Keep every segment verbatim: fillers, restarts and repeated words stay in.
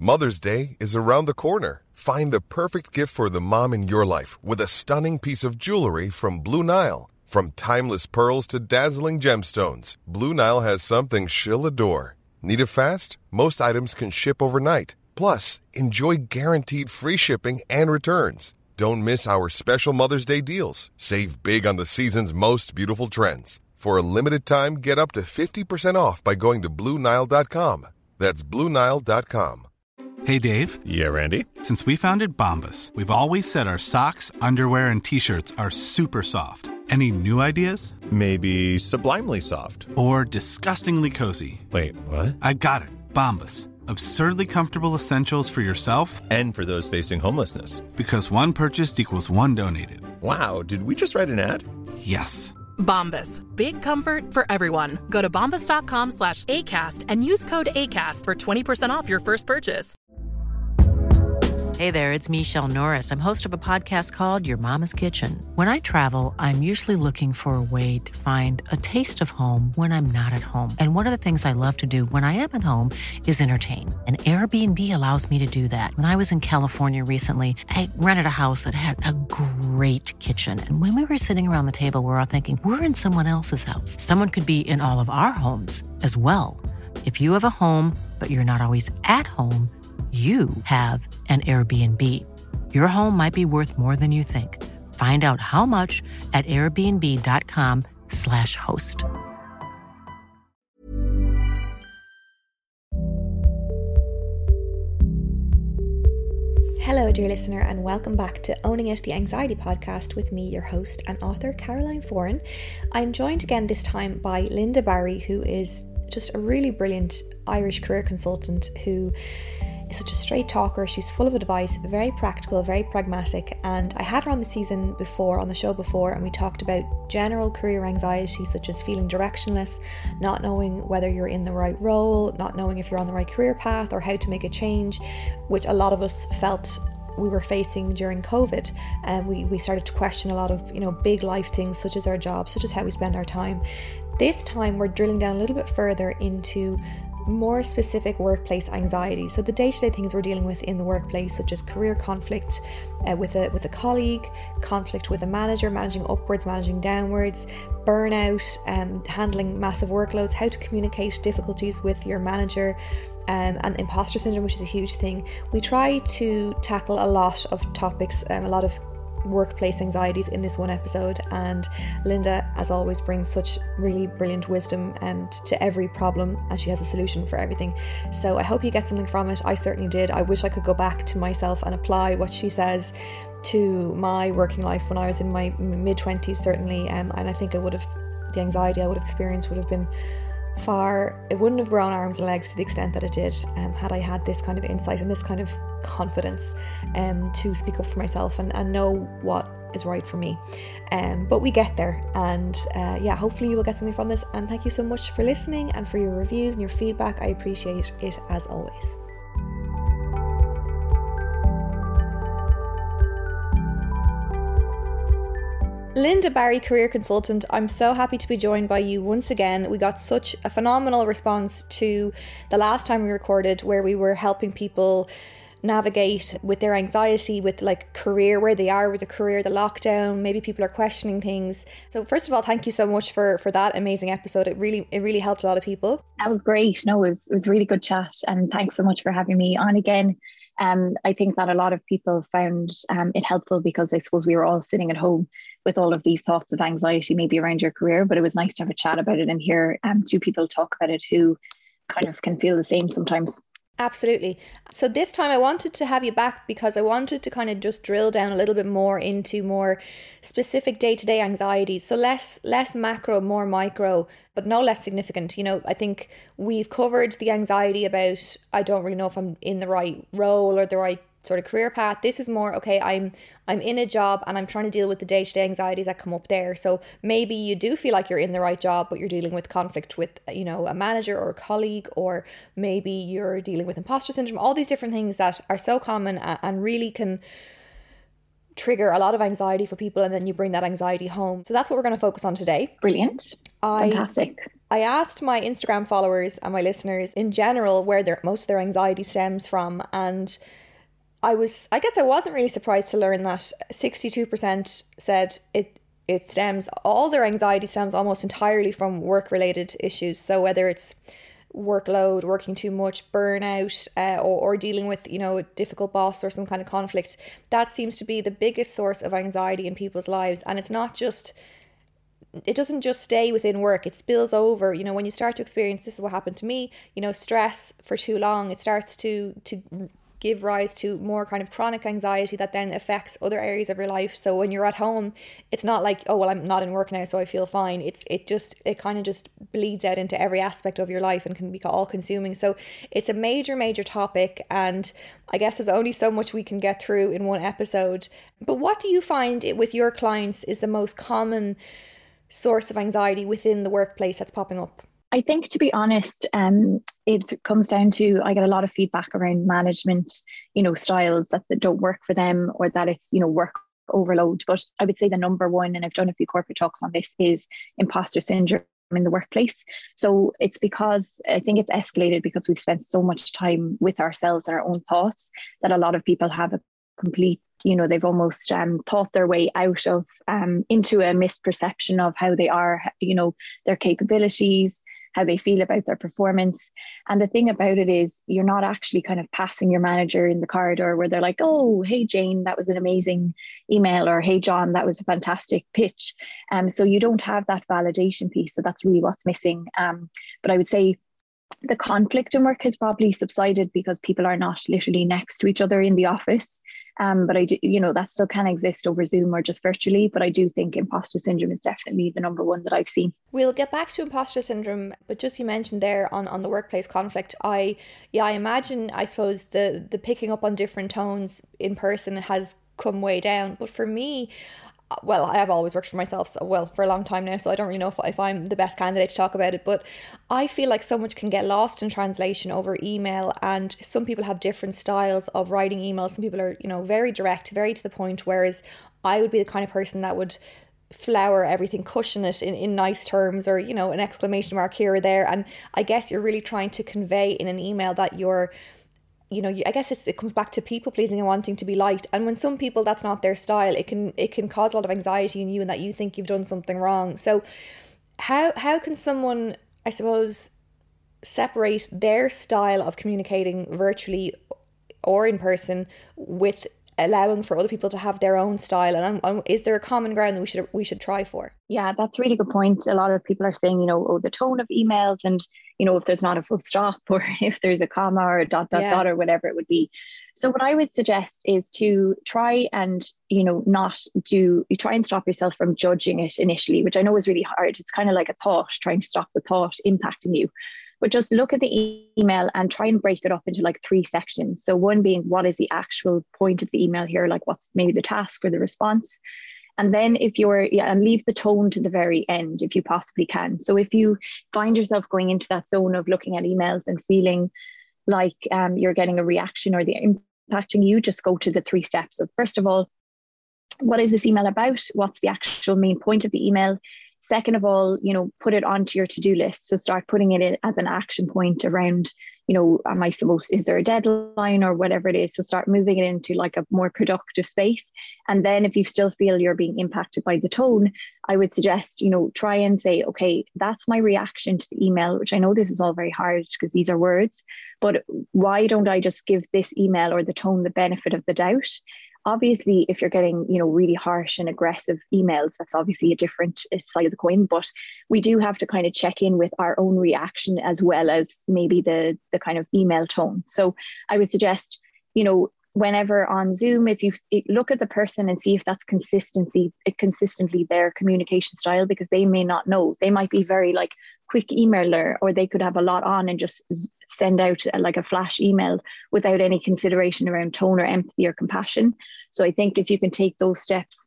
Mother's Day is around the corner. Find the perfect gift for the mom in your life with a stunning piece of jewelry from Blue Nile. From timeless pearls to dazzling gemstones, Blue Nile has something she'll adore. Need it fast? Most items can ship overnight. Plus, enjoy guaranteed free shipping and returns. Don't miss our special Mother's Day deals. Save big on the season's most beautiful trends. For a limited time, get up to fifty percent off by going to Blue Nile dot com. That's Blue Nile dot com. Hey, Dave. Yeah, Randy. Since we founded Bombas, we've always said our socks, underwear, and T-shirts are super soft. Any new ideas? Maybe sublimely soft. Or disgustingly cozy. Wait, what? I got it. Bombas. Absurdly comfortable essentials for yourself and for those facing homelessness. Because one purchased equals one donated. Wow, did we just write an ad? Yes. Bombas. Big comfort for everyone. Go to bombas.com slash ACAST and use code ACAST for twenty percent off your first purchase. Hey there, it's Michelle Norris. I'm host of a podcast called Your Mama's Kitchen. When I travel, I'm usually looking for a way to find a taste of home when I'm not at home. And one of the things I love to do when I am at home is entertain. And Airbnb allows me to do that. When I was in California recently, I rented a house that had a great kitchen. And when we were sitting around the table, we were all thinking, we're in someone else's house. Someone could be in all of our homes as well. If you have a home, but you're not always at home, you have an Airbnb. Your home might be worth more than you think. Find out how much at airbnb.com slash host. Hello, dear listener, and welcome back to Owning It, the Anxiety Podcast with me, your host and author, Caroline Foran. I'm joined again this time by Linda Barry, who is just a really brilliant Irish career consultant who is such a straight talker. She's full of advice, very practical, very pragmatic, and I had her on the season before, on the show before, and we talked about general career anxiety such as feeling directionless, not knowing whether you're in the right role, not knowing if you're on the right career path or how to make a change, which a lot of us felt we were facing during COVID. And we, we started to question a lot of, you know, big life things such as our job, such as how we spend our time. This time we're drilling down a little bit further into more specific workplace anxiety. So the day-to-day things we're dealing with in the workplace, such as career conflict uh, with a with a colleague, conflict with a manager, managing upwards, managing downwards, burnout, um, handling massive workloads, how to communicate difficulties with your manager, um, and imposter syndrome, which is a huge thing. We try to tackle a lot of topics, um, a lot of workplace anxieties in this one episode, and Linda, as always, brings such really brilliant wisdom and to every problem, and she has a solution for everything. So I hope you get something from it. I certainly did. I wish I could go back to myself and apply what she says to my working life when I was in my mid-twenties, certainly, um, and I think I would have, the anxiety I would have experienced would have been far, it wouldn't have grown arms and legs to the extent that it did, um, had I had this kind of insight and this kind of confidence um, to speak up for myself and, and know what is right for me. Um, but we get there, and uh, yeah, hopefully you will get something from this, and thank you so much for listening and for your reviews and your feedback. I appreciate it as always. Linda Barry, career consultant, I'm so happy to be joined by you once again. We got such a phenomenal response to the last time we recorded, where we were helping people navigate with their anxiety, with like career, where they are with the career, the lockdown, maybe people are questioning things. So first of all, thank you so much for for that amazing episode. It really it really helped a lot of people. That was great. No, it was, it was really good chat, and thanks so much for having me on again. Um, I think that a lot of people found um, it helpful, because I suppose we were all sitting at home with all of these thoughts of anxiety maybe around your career, but it was nice to have a chat about it and hear um, two people talk about it who kind of can feel the same sometimes. Absolutely. So this time I wanted to have you back because I wanted to kind of just drill down a little bit more into more specific day-to-day anxieties. So less less macro, more micro, but no less significant. You know, I think we've covered the anxiety about, I don't really know if I'm in the right role or the right sort of career path. This is more, okay, I'm I'm in a job and I'm trying to deal with the day-to-day anxieties that come up there. So maybe you do feel like you're in the right job, but you're dealing with conflict with, you know, a manager or a colleague, or maybe you're dealing with imposter syndrome, all these different things that are so common and really can trigger a lot of anxiety for people, and then you bring that anxiety home. So that's what we're going to focus on today. Brilliant. I, Fantastic. I asked my Instagram followers and my listeners in general where their most of their anxiety stems from, and I was I guess I wasn't really surprised to learn that sixty-two percent said it it stems all their anxiety stems almost entirely from work related issues. So whether it's workload, working too much, burnout, uh, or, or dealing with, you know, a difficult boss or some kind of conflict, that seems to be the biggest source of anxiety in people's lives. And it's not just, it doesn't just stay within work, it spills over. You know, when you start to experience, this is what happened to me, you know, stress for too long, it starts to to give rise to more kind of chronic anxiety that then affects other areas of your life. So when you're at home, it's not like, oh, well, I'm not in work now, so I feel fine. It's it just, it kind of just bleeds out into every aspect of your life and can be all consuming. So it's a major, major topic. And I guess there's only so much we can get through in one episode. But what do you find it, with your clients is the most common source of anxiety within the workplace that's popping up? I think, to be honest, um, it comes down to, I get a lot of feedback around management, you know, styles that, that don't work for them, or that it's, you know, work overload. But I would say the number one, and I've done a few corporate talks on this, is imposter syndrome in the workplace. So it's because I think it's escalated because we've spent so much time with ourselves and our own thoughts that a lot of people have a complete, you know, they've almost um, thought their way out of um, into a misperception of how they are, you know, their capabilities, how they feel about their performance. And the thing about it is, you're not actually kind of passing your manager in the corridor where they're like, oh, hey, Jane, that was an amazing email, or hey, John, that was a fantastic pitch. Um, so you don't have that validation piece. So that's really what's missing. Um, but I would say the conflict in work has probably subsided because people are not literally next to each other in the office. Um, but I do, you know, that still can exist over Zoom or just virtually. But I do think imposter syndrome is definitely the number one that I've seen. We'll get back to imposter syndrome, but just you mentioned there on, on the workplace conflict, I, yeah, I imagine, I suppose the, the picking up on different tones in person has come way down. But for me, well, I have always worked for myself, so, well, for a long time now, so I don't really know if, if I'm the best candidate to talk about it, but I feel like so much can get lost in translation over email, and some people have different styles of writing emails. Some people are, you know, very direct, very to the point, whereas I would be the kind of person that would flower everything, cushion it in, in nice terms, or, you know, an exclamation mark here or there, and I guess you're really trying to convey in an email that you're, you know, I guess it's, it comes back to people pleasing and wanting to be liked. And when some people, that's not their style, it can it can cause a lot of anxiety in you, and that you think you've done something wrong. So how how can someone, I suppose, separate their style of communicating virtually or in person with allowing for other people to have their own style? And, and is there a common ground that we should we should try for? Yeah, that's a really good point. A lot of people are saying, you know, oh, the tone of emails, and, you know, if there's not a full stop, or if there's a comma or a dot, dot, yeah. dot, or whatever it would be. So what I would suggest is to try and, you know, not do, you try and stop yourself from judging it initially, which I know is really hard. It's kind of like a thought, trying to stop the thought impacting you. But just look at the e- email and try and break it up into like three sections. So one being, what is the actual point of the email here? Like, what's maybe the task or the response? And then if you're, yeah, and leave the tone to the very end if you possibly can. So if you find yourself going into that zone of looking at emails and feeling like um, you're getting a reaction or they're impacting you, just go to the three steps. So first of all, what is this email about? What's the actual main point of the email? Second of all, you know, put it onto your to-do list. So start putting it in as an action point around, you know, am I supposed, is there a deadline or whatever it is? So start moving it into like a more productive space. And then if you still feel you're being impacted by the tone, I would suggest, you know, try and say, okay, that's my reaction to the email, which I know this is all very hard because these are words, but why don't I just give this email or the tone the benefit of the doubt? Obviously, if you're getting, you know, really harsh and aggressive emails, that's obviously a different side of the coin. But we do have to kind of check in with our own reaction as well as maybe the the kind of email tone. So I would suggest, you know, whenever on Zoom, if you look at the person and see if that's consistency, consistently their communication style, because they may not know. They might be very like quick emailer, or they could have a lot on and just send out like a flash email without any consideration around tone or empathy or compassion. So I think if you can take those steps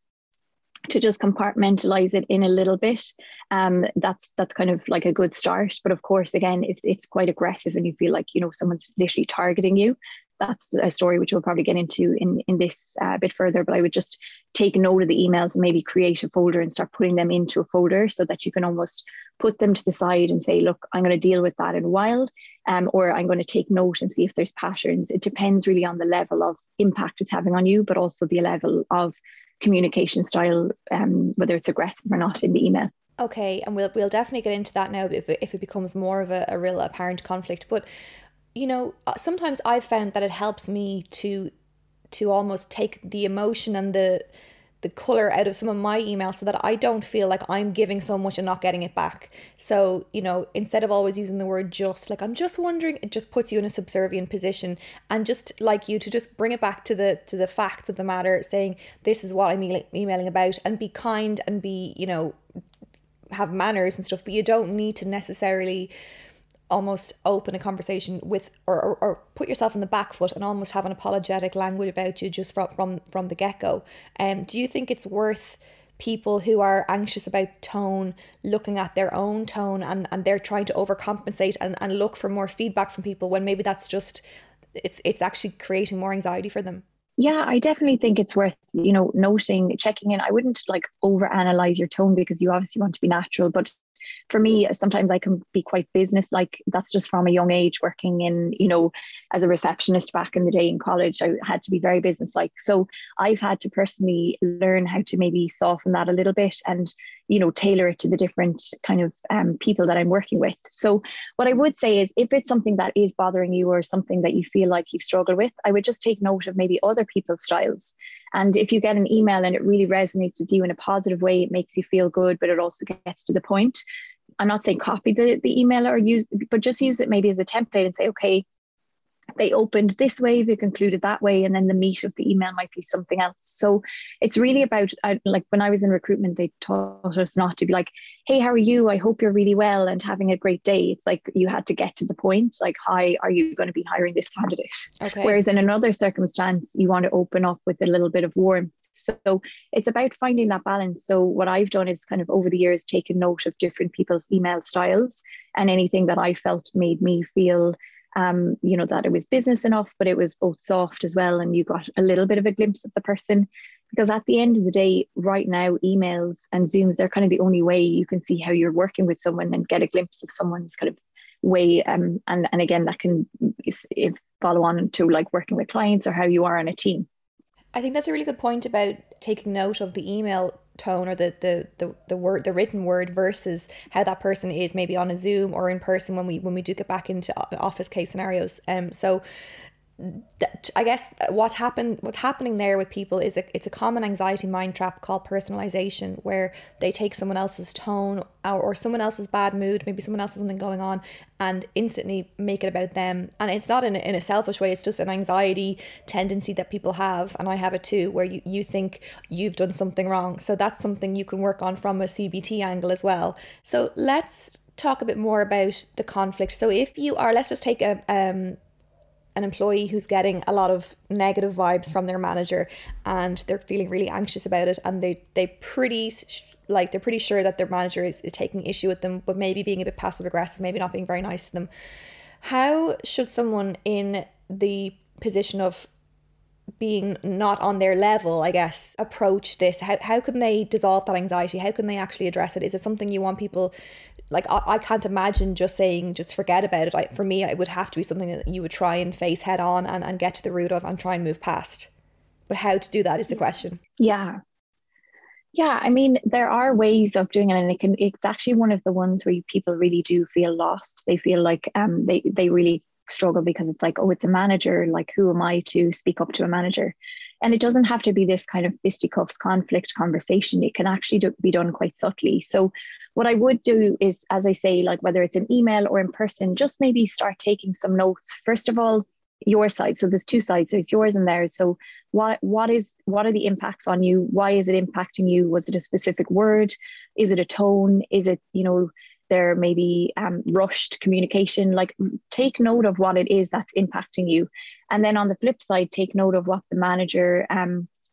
to just compartmentalize it in a little bit, um, that's that's kind of like a good start. But of course, again, if it's quite aggressive and you feel like, you know, someone's literally targeting you, that's a story which we'll probably get into in, in this uh, bit further, but I would just take note of the emails and maybe create a folder and start putting them into a folder so that you can almost put them to the side and say, look, I'm going to deal with that in a while, um, or I'm going to take note and see if there's patterns. It depends really on the level of impact it's having on you, but also the level of communication style, um, whether it's aggressive or not in the email. Okay, and we'll we'll definitely get into that now if it, if it becomes more of a, a real apparent conflict. But you know, sometimes I've found that it helps me to to almost take the emotion and the the colour out of some of my emails so that I don't feel like I'm giving so much and not getting it back. So, you know, instead of always using the word just, like I'm just wondering, it just puts you in a subservient position, and just like you to just bring it back to the to the facts of the matter, saying this is what I'm e- emailing about, and be kind and be, you know, have manners and stuff, but you don't need to necessarily almost open a conversation with or, or, or put yourself in the back foot and almost have an apologetic language about you just from from, from the get-go. Um, do you think it's worth people who are anxious about tone looking at their own tone and, and they're trying to overcompensate and, and look for more feedback from people when maybe that's just it's it's actually creating more anxiety for them? Yeah, I definitely think it's worth, you know, noting, checking in. I wouldn't like overanalyze your tone because you obviously want to be natural, but for me, sometimes I can be quite business-like. That's just from a young age, working in, you know, as a receptionist back in the day in college. I had to be very business-like. So I've had to personally learn how to maybe soften that a little bit and, you know, tailor it to the different kind of um, people that I'm working with. So what I would say is if it's something that is bothering you or something that you feel like you've struggled with, I would just take note of maybe other people's styles. And if you get an email and it really resonates with you in a positive way, it makes you feel good, but it also gets to the point. I'm not saying copy the, the email or use, but just use it maybe as a template and say, okay, they opened this way, they concluded that way, and then the meat of the email might be something else. So it's really about, uh, like when I was in recruitment, they taught us not to be like, hey, how are you? I hope you're really well and having a great day. It's like you had to get to the point, like, hi, are you going to be hiring this candidate? Okay. Whereas in another circumstance, you want to open up with a little bit of warmth. So it's about finding that balance. So what I've done is kind of over the years taken note of different people's email styles and anything that I felt made me feel Um, you know, that it was business enough, but it was both soft as well. And you got a little bit of a glimpse of the person, because at the end of the day, right now, emails and Zooms, they're kind of the only way you can see how you're working with someone and get a glimpse of someone's kind of way. Um, and, and again, that can follow on to like working with clients or how you are on a team. I think that's a really good point about taking note of the email tone or the, the the the word, the written word, versus how that person is maybe on a Zoom or in person when we when we do get back into office case scenarios. Um, so that, I guess what happened what's happening there with people is a, it's a common anxiety mind trap called personalization, where they take someone else's tone or, or someone else's bad mood, maybe someone else has something going on, and instantly make it about them. And it's not in a, in a selfish way, it's just an anxiety tendency that people have, and I have it too, where you, you think you've done something wrong. So that's something you can work on from a C B T angle as well. So let's talk a bit more about the conflict. So if you are, let's just take a um an employee who's getting a lot of negative vibes from their manager and they're feeling really anxious about it, and they they pretty like they're pretty sure that their manager is, is taking issue with them, but maybe being a bit passive aggressive, maybe not being very nice to them. How should someone in the position of being not on their level, I guess, approach this? How how can they dissolve that anxiety? How can they actually address it? Is it something you want people, like, I, I can't imagine just saying, just forget about it. I, for me, it would have to be something that you would try and face head on and, and get to the root of and try and move past. But how to do that is the question. Yeah. Yeah, I mean, there are ways of doing it, and it can, it's actually one of the ones where you, people really do feel lost. They feel like um they, they really struggle because it's like, oh, it's a manager, like who am I to speak up to a manager? And it doesn't have to be this kind of fisticuffs conflict conversation. It can actually do, be done quite subtly. So what I would do is, as I say, like whether it's an email or in person, just maybe start taking some notes. First of all, your side. So there's two sides, there's yours and theirs. So what what is what are the impacts on you? Why is it impacting you? Was it a specific word? Is it a tone? Is it, you know, there may be um, rushed communication? Like, take note of what it is that's impacting you. And then on the flip side, take note of what the manager um,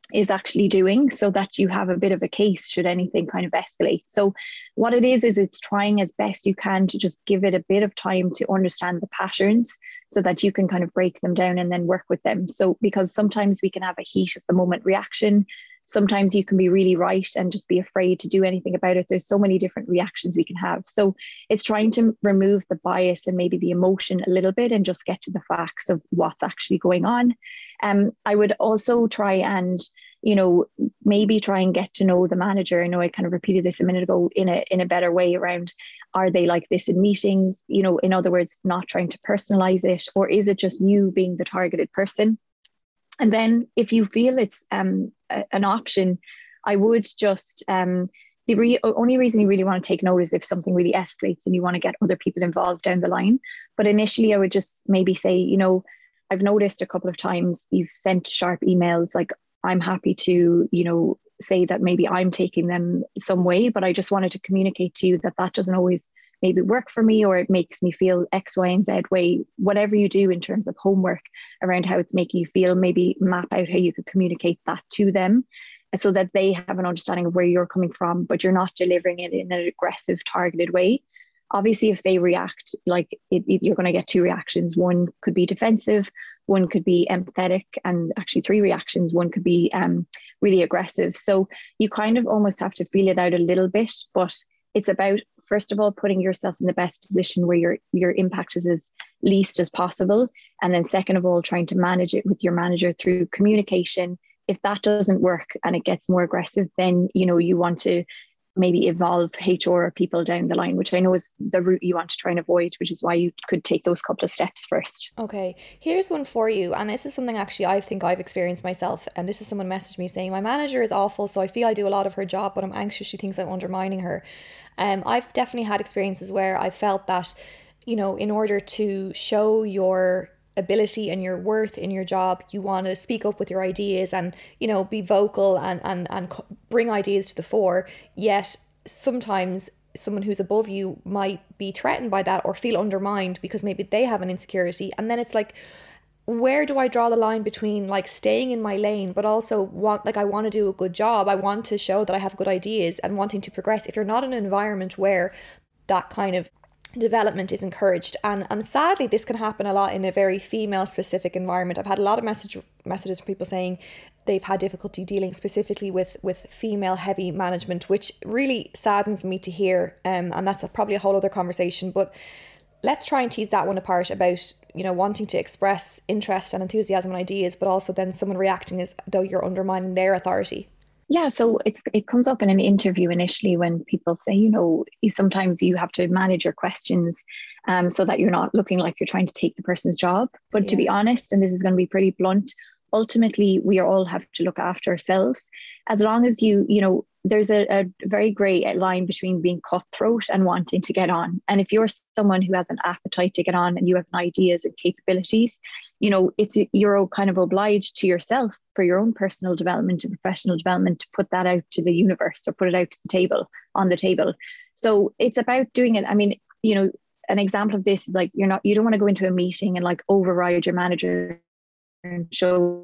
is actually doing, so that you have a bit of a case should anything kind of escalate. So what it is, is it's trying as best you can to just give it a bit of time to understand the patterns so that you can kind of break them down and then work with them. So because sometimes we can have a heat of the moment reaction. Sometimes you can be really right and just be afraid to do anything about it. There's so many different reactions we can have. So it's trying to remove the bias and maybe the emotion a little bit and just get to the facts of what's actually going on. Um, I would also try and, you know, maybe try and get to know the manager. I know I kind of repeated this a minute ago in a in a better way around, are they like this in meetings? You know, in other words, not trying to personalize it, or is it just you being the targeted person? And then if you feel it's um, a, an option, I would just, um, the re- only reason you really want to take note is if something really escalates and you want to get other people involved down the line. But initially I would just maybe say, you know, I've noticed a couple of times you've sent sharp emails, like I'm happy to, you know, say that maybe I'm taking them some way, but I just wanted to communicate to you that that doesn't always maybe work for me, or it makes me feel X, Y, and Z way. Whatever you do in terms of homework around how it's making you feel, maybe map out how you could communicate that to them so that they have an understanding of where you're coming from, but you're not delivering it in an aggressive, targeted way. Obviously, if they react, like it, it, you're going to get two reactions. One could be defensive, one could be empathetic, and actually three reactions. One could be um, really aggressive. So you kind of almost have to feel it out a little bit, but it's about, first of all, putting yourself in the best position where your your impact is as least as possible. And then second of all, trying to manage it with your manager through communication. If that doesn't work and it gets more aggressive, then, you know, you want to maybe evolve H R or people down the line, which I know is the route you want to try and avoid, which is why you could take those couple of steps first. Okay, here's one for you. And this is something actually I think I've experienced myself. And this is someone messaged me saying, my manager is awful, so I feel I do a lot of her job, but I'm anxious she thinks I'm undermining her. Um, I've definitely had experiences where I felt that, you know, in order to show your ability and your worth in your job, you want to speak up with your ideas and, you know, be vocal and and and bring ideas to the fore. Yet sometimes someone who's above you might be threatened by that or feel undermined because maybe they have an insecurity. And then it's like, where do I draw the line between like staying in my lane but also want, like I want to do a good job, I want to show that I have good ideas and wanting to progress, if you're not in an environment where that kind of development is encouraged. And and sadly this can happen a lot in a very female specific environment. I've had a lot of message messages from people saying they've had difficulty dealing specifically with with female heavy management, which really saddens me to hear, um, and that's a, probably a whole other conversation. But let's try and tease that one apart about, you know, wanting to express interest and enthusiasm and ideas, but also then someone reacting as though you're undermining their authority. Yeah, so it's, it comes up in an interview initially when people say, you know, sometimes you have to manage your questions um, so that you're not looking like you're trying to take the person's job. But yeah. To be honest, and this is going to be pretty blunt, ultimately, we all have to look after ourselves. As long as you, you know, there's a, a very grey line between being cutthroat and wanting to get on. And if you're someone who has an appetite to get on and you have ideas and capabilities, you know, it's you're kind of obliged to yourself for your own personal development and professional development to put that out to the universe or put it out to the table, on the table. So it's about doing it. I mean, you know, an example of this is like, you're not, you don't want to go into a meeting and like override your manager and show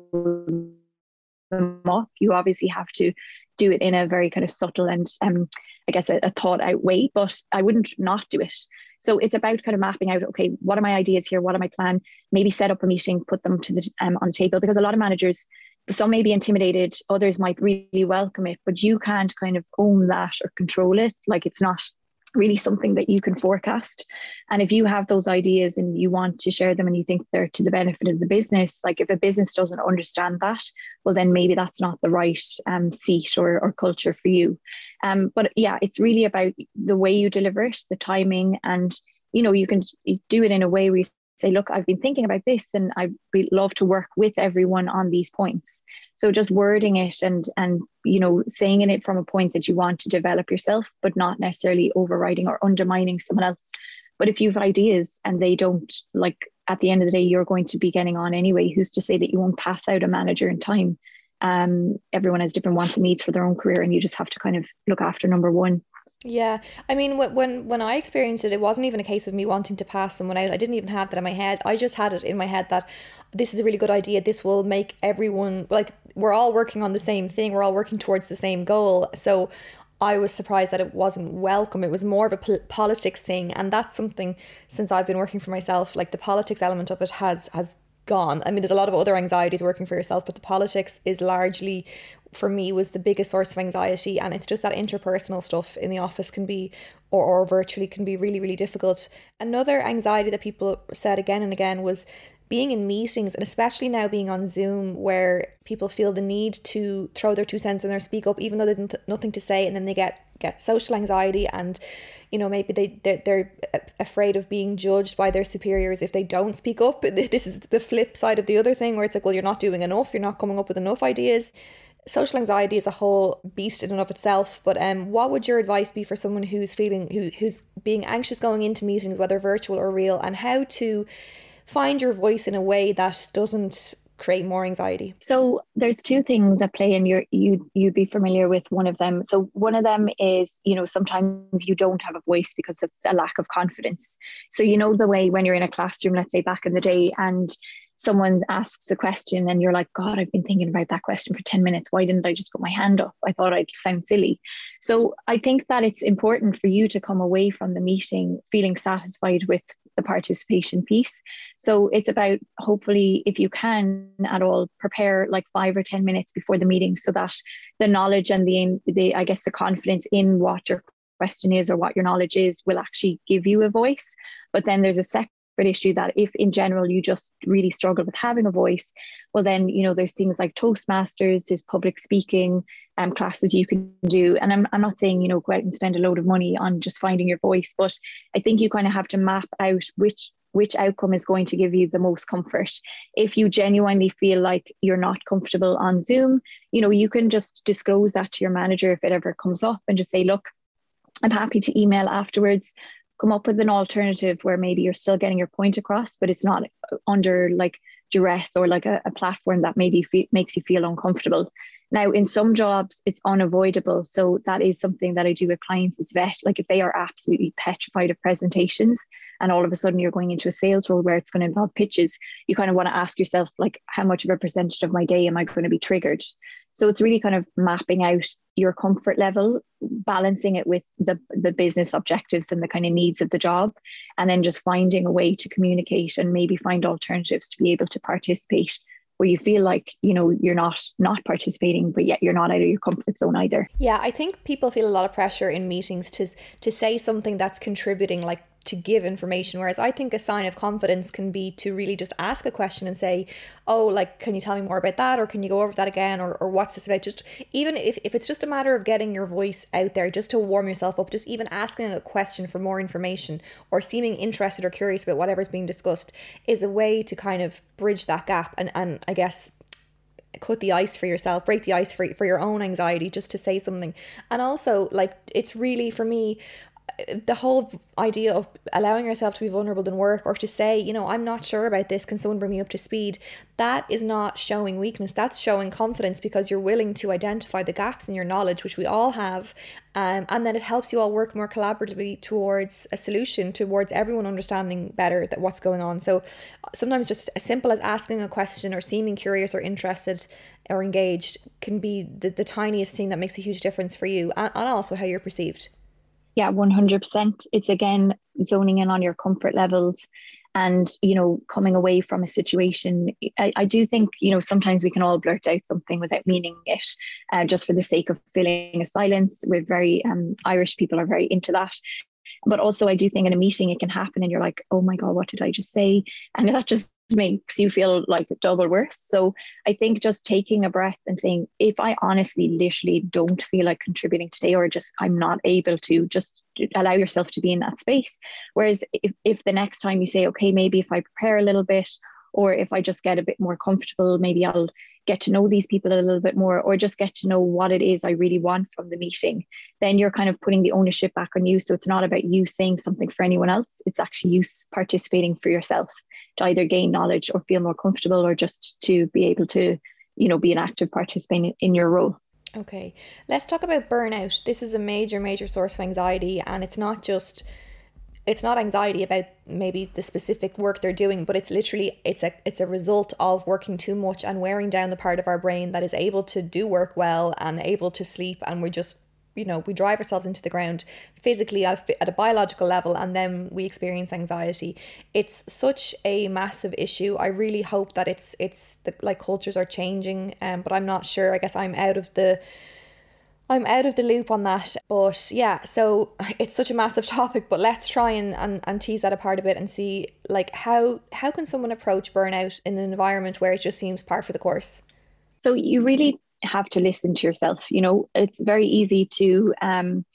them up. You obviously have to do it in a very kind of subtle and um, I guess a, a thought out way, but I wouldn't not do it. So it's about kind of mapping out, okay, what are my ideas here? What are my plan? Maybe set up a meeting, put them to the um, on the table, because a lot of managers, some may be intimidated, others might really welcome it, but you can't kind of own that or control it. Like it's not really something that you can forecast. And if you have those ideas and you want to share them and you think they're to the benefit of the business, like if a business doesn't understand that, well, then maybe that's not the right um, seat or, or culture for you. Um, but yeah, it's really about the way you deliver it, the timing, and, you know, you can do it in a way where you say, look, I've been thinking about this and I'd love to work with everyone on these points. So just wording it and, and, you know, saying in it from a point that you want to develop yourself, but not necessarily overriding or undermining someone else. But if you have ideas and they don't, like at the end of the day, you're going to be getting on anyway. Who's to say that you won't pass out a manager in time? Um, everyone has different wants and needs for their own career, and you just have to kind of look after number one. Yeah, I mean, when when I experienced it, it wasn't even a case of me wanting to pass someone out. I didn't even have that in my head. I just had it in my head that this is a really good idea. This will make everyone, like, we're all working on the same thing. We're all working towards the same goal. So I was surprised that it wasn't welcome. It was more of a pol- politics thing. And that's something, since I've been working for myself, like the politics element of it has has gone. I mean, there's a lot of other anxieties working for yourself, but the politics is largely, for me, was the biggest source of anxiety. And it's just that interpersonal stuff in the office can be, or, or virtually can be really, really difficult. Another anxiety that people said again and again was being in meetings, and especially now being on Zoom, where people feel the need to throw their two cents in or speak up, even though they have nothing to say, and then they get, get social anxiety, and, you know, maybe they, they're, they're afraid of being judged by their superiors if they don't speak up. This is the flip side of the other thing, where it's like, well, you're not doing enough, you're not coming up with enough ideas. Social anxiety is a whole beast in and of itself, but um, what would your advice be for someone who's feeling, who, who's being anxious going into meetings, whether virtual or real, and how to find your voice in a way that doesn't create more anxiety? So there's two things at play, and you're, you, you'd be familiar with one of them. So one of them is, you know, sometimes you don't have a voice because it's a lack of confidence. So, you know, the way when you're in a classroom, let's say back in the day, and someone asks a question and you're like, God, I've been thinking about that question for ten minutes. Why didn't I just put my hand up? I thought I'd sound silly. So I think that it's important for you to come away from the meeting feeling satisfied with the participation piece. So it's about, hopefully, if you can at all, prepare like five or ten minutes before the meeting, so that the knowledge and the, the I guess, the confidence in what your question is or what your knowledge is will actually give you a voice. But then there's a separate issue that if in general you just really struggle with having a voice, well then, you know, there's things like Toastmasters, there's public speaking um, classes you can do. And I'm, I'm not saying, you know, go out and spend a load of money on just finding your voice, but I think you kind of have to map out which which outcome is going to give you the most comfort. If you genuinely feel like you're not comfortable on Zoom, you know, you can just disclose that to your manager if it ever comes up, and just say, look, I'm happy to email afterwards. Come up with an alternative where maybe you're still getting your point across, but it's not under like duress or like a, a platform that maybe fe- makes you feel uncomfortable. Now, in some jobs, it's unavoidable. So that is something that I do with clients is vet. Like if they are absolutely petrified of presentations and all of a sudden you're going into a sales role where it's going to involve pitches, you kind of want to ask yourself, like, how much of a percentage of my day am I going to be triggered? So it's really kind of mapping out your comfort level, balancing it with the, the business objectives and the kind of needs of the job, and then just finding a way to communicate and maybe find alternatives to be able to participate where you feel like, you know, you're not not participating, but yet you're not out of your comfort zone either. Yeah, I think people feel a lot of pressure in meetings to to say something that's contributing, like to give information, whereas I think a sign of confidence can be to really just ask a question and say, oh, like, can you tell me more about that, or can you go over that again, or, or what's this about? Just even if, if it's just a matter of getting your voice out there, just to warm yourself up, just even asking a question for more information or seeming interested or curious about whatever's being discussed is a way to kind of bridge that gap and, and I guess cut the ice for yourself, break the ice for, for your own anxiety, just to say something. And also, like, it's really, for me, the whole idea of allowing yourself to be vulnerable in work, or to say, you know, I'm not sure about this, can someone bring me up to speed? That is not showing weakness, that's showing confidence, because you're willing to identify the gaps in your knowledge, which we all have, um, and then it helps you all work more collaboratively towards a solution, towards everyone understanding better that what's going on. So sometimes just as simple as asking a question or seeming curious or interested or engaged can be the, the tiniest thing that makes a huge difference for you, and, and also how you're perceived. Yeah, one hundred percent. It's again, zoning in on your comfort levels and, you know, coming away from a situation. I, I do think, you know, sometimes we can all blurt out something without meaning it, uh, just for the sake of filling a silence. We're very, um, Irish people are very into that. But also I do think in a meeting it can happen and you're like, oh my God, what did I just say? And that just makes you feel like double worse. So I think just taking a breath and saying, if I honestly literally don't feel like contributing today, or just I'm not able to, just allow yourself to be in that space. Whereas if, if the next time you say, okay, maybe if I prepare a little bit, or if I just get a bit more comfortable, maybe I'll get to know these people a little bit more, or just get to know what it is I really want from the meeting, then you're kind of putting the ownership back on you. So it's not about you saying something for anyone else. It's actually you participating for yourself to either gain knowledge or feel more comfortable, or just to be able to, you know, be an active participant in your role. Okay, let's talk about burnout. This is a major, major source of anxiety, and it's not just it's not anxiety about maybe the specific work they're doing, but it's literally, it's a it's a result of working too much and wearing down the part of our brain that is able to do work well and able to sleep. And we're just, you know, we drive ourselves into the ground physically at a, at a biological level, and then we experience anxiety. It's such a massive issue. I really hope that it's, it's the, like cultures are changing, um, but I'm not sure. I guess I'm out of the I'm out of the loop on that. But yeah, so it's such a massive topic, but let's try and, and, and tease that apart a bit and see, like, how how can someone approach burnout in an environment where it just seems par for the course? So you really have to listen to yourself. You know, it's very easy to, um,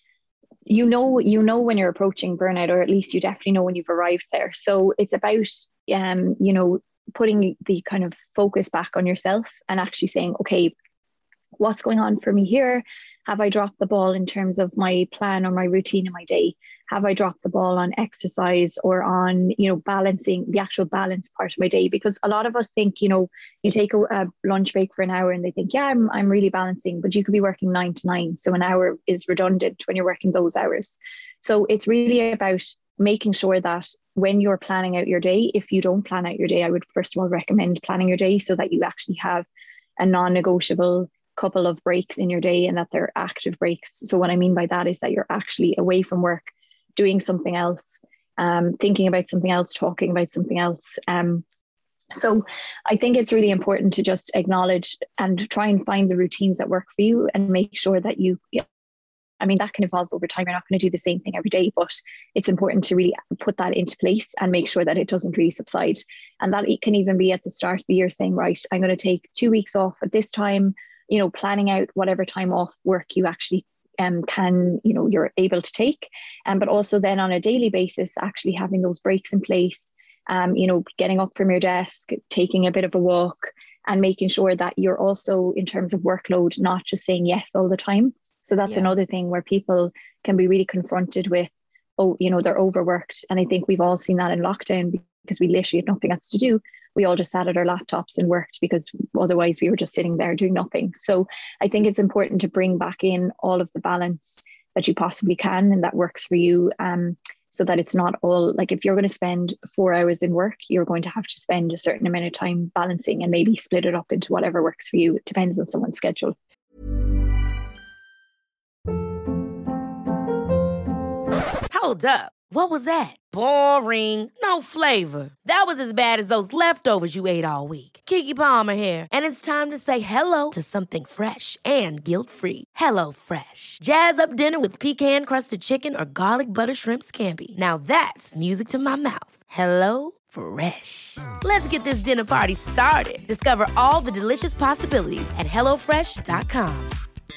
you know, you know when you're approaching burnout, or at least you definitely know when you've arrived there. So it's about, um, you know, putting the kind of focus back on yourself and actually saying, okay, what's going on for me here? Have I dropped the ball in terms of my plan or my routine in my day? Have I dropped the ball on exercise or on, you know, balancing the actual balance part of my day? Because a lot of us think, you know, you take a, a lunch break for an hour and they think, yeah, I'm, I'm really balancing, but you could be working nine to nine. So an hour is redundant when you're working those hours. So it's really about making sure that when you're planning out your day, if you don't plan out your day, I would first of all recommend planning your day so that you actually have a non-negotiable couple of breaks in your day and that they're active breaks. So what I mean by that is that you're actually away from work, doing something else, um, thinking about something else, talking about something else. Um, so I think it's really important to just acknowledge and try and find the routines that work for you and make sure that you, yeah, I mean, that can evolve over time. You're not going to do the same thing every day, but it's important to really put that into place and make sure that it doesn't really subside. And that it can even be at the start of the year saying, right, I'm going to take two weeks off at this time, you know, planning out whatever time off work you actually um, can, you know, you're able to take. Um, but also then on a daily basis, actually having those breaks in place, um, you know, getting up from your desk, taking a bit of a walk and making sure that you're also in terms of workload, not just saying yes all the time. So that's yeah. another thing where people can be really confronted with, oh, you know, they're overworked. And I think we've all seen that in lockdown because we literally had nothing else to do. We all just sat at our laptops and worked because otherwise we were just sitting there doing nothing. So I think it's important to bring back in all of the balance that you possibly can and that works for you, um, so that it's not all like if you're going to spend four hours in work, you're going to have to spend a certain amount of time balancing and maybe split it up into whatever works for you. It depends on someone's schedule. Hold up. What was that? Boring. No flavor. That was as bad as those leftovers you ate all week. Keke Palmer here. And it's time to say hello to something fresh and guilt-free. Hello Fresh. Jazz up dinner with pecan-crusted chicken or garlic butter shrimp scampi. Now that's music to my mouth. Hello Fresh. Let's get this dinner party started. Discover all the delicious possibilities at hello fresh dot com.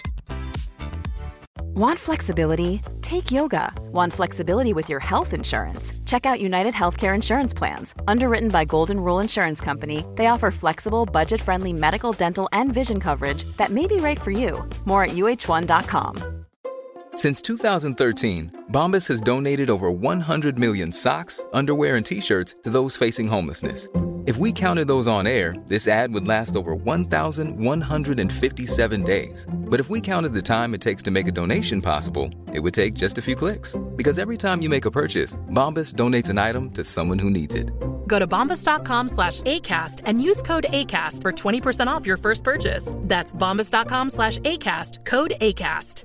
Want flexibility? Take yoga. Want flexibility with your health insurance? Check out United Healthcare Insurance Plans. Underwritten by Golden Rule Insurance Company, they offer flexible, budget-friendly medical, dental, and vision coverage that may be right for you. More at U H one dot com. Since two thousand thirteen, Bombas has donated over one hundred million socks, underwear, and T-shirts to those facing homelessness. If we counted those on air, this ad would last over one thousand one hundred fifty-seven days. But if we counted the time it takes to make a donation possible, it would take just a few clicks. Because every time you make a purchase, Bombas donates an item to someone who needs it. Go to bombas.com slash ACAST and use code ACAST for twenty percent off your first purchase. That's bombas.com slash ACAST, code ACAST.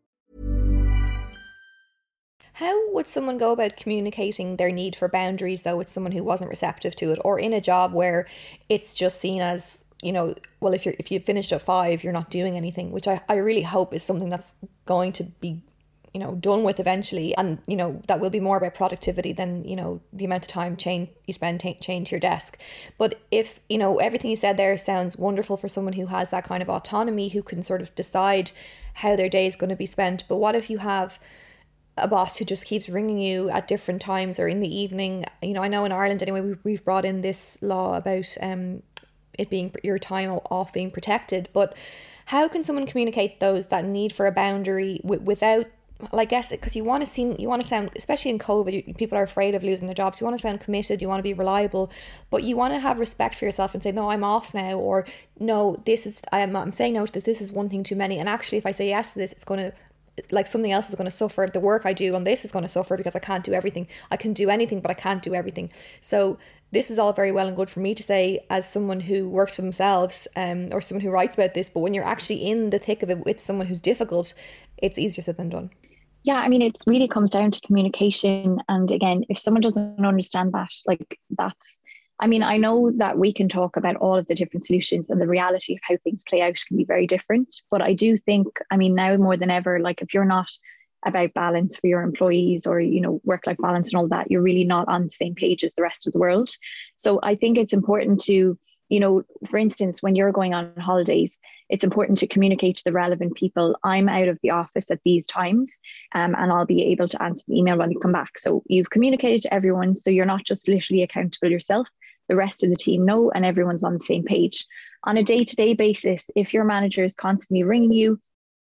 How would someone go about communicating their need for boundaries, though, with someone who wasn't receptive to it, or in a job where it's just seen as, you know, well, if you're if you finished at five, you're not doing anything, which I, I really hope is something that's going to be, you know, done with eventually. And, you know, that will be more about productivity than, you know, the amount of time chain you spend t- chained to your desk. But if, you know, everything you said there sounds wonderful for someone who has that kind of autonomy, who can sort of decide how their day is going to be spent. But what if you have a boss who just keeps ringing you at different times or in the evening? You know, I know in Ireland anyway, we've brought in this law about um it being your time off being protected. But how can someone communicate those that need for a boundary w- without, well, I guess, because you want to seem, you want to sound, especially in COVID, people are afraid of losing their jobs. You want to sound committed, you want to be reliable, but you want to have respect for yourself and say, no, I'm off now, or no, this is, I'm, I'm saying no to this, this is one thing too many. And actually, if I say yes to this, it's going to like something else is going to suffer. The work I do on this is going to suffer because I can't do everything. I can do anything, but I can't do everything. So this is all very well and good for me to say as someone who works for themselves, um, or someone who writes about this, but when you're actually in the thick of it with someone who's difficult, it's easier said than done. Yeah, I mean, it really comes down to communication. And again, if someone doesn't understand that, like that's, I mean, I know that we can talk about all of the different solutions and the reality of how things play out can be very different. But I do think, I mean, now more than ever, like if you're not about balance for your employees or, you know, work-life balance and all that, you're really not on the same page as the rest of the world. So I think it's important to, you know, for instance, when you're going on holidays, it's important to communicate to the relevant people, I'm out of the office at these times, um, and I'll be able to answer the email when you come back. So you've communicated to everyone. So you're not just literally accountable yourself, the rest of the team know, and everyone's on the same page. On a day-to-day basis, if your manager is constantly ringing you,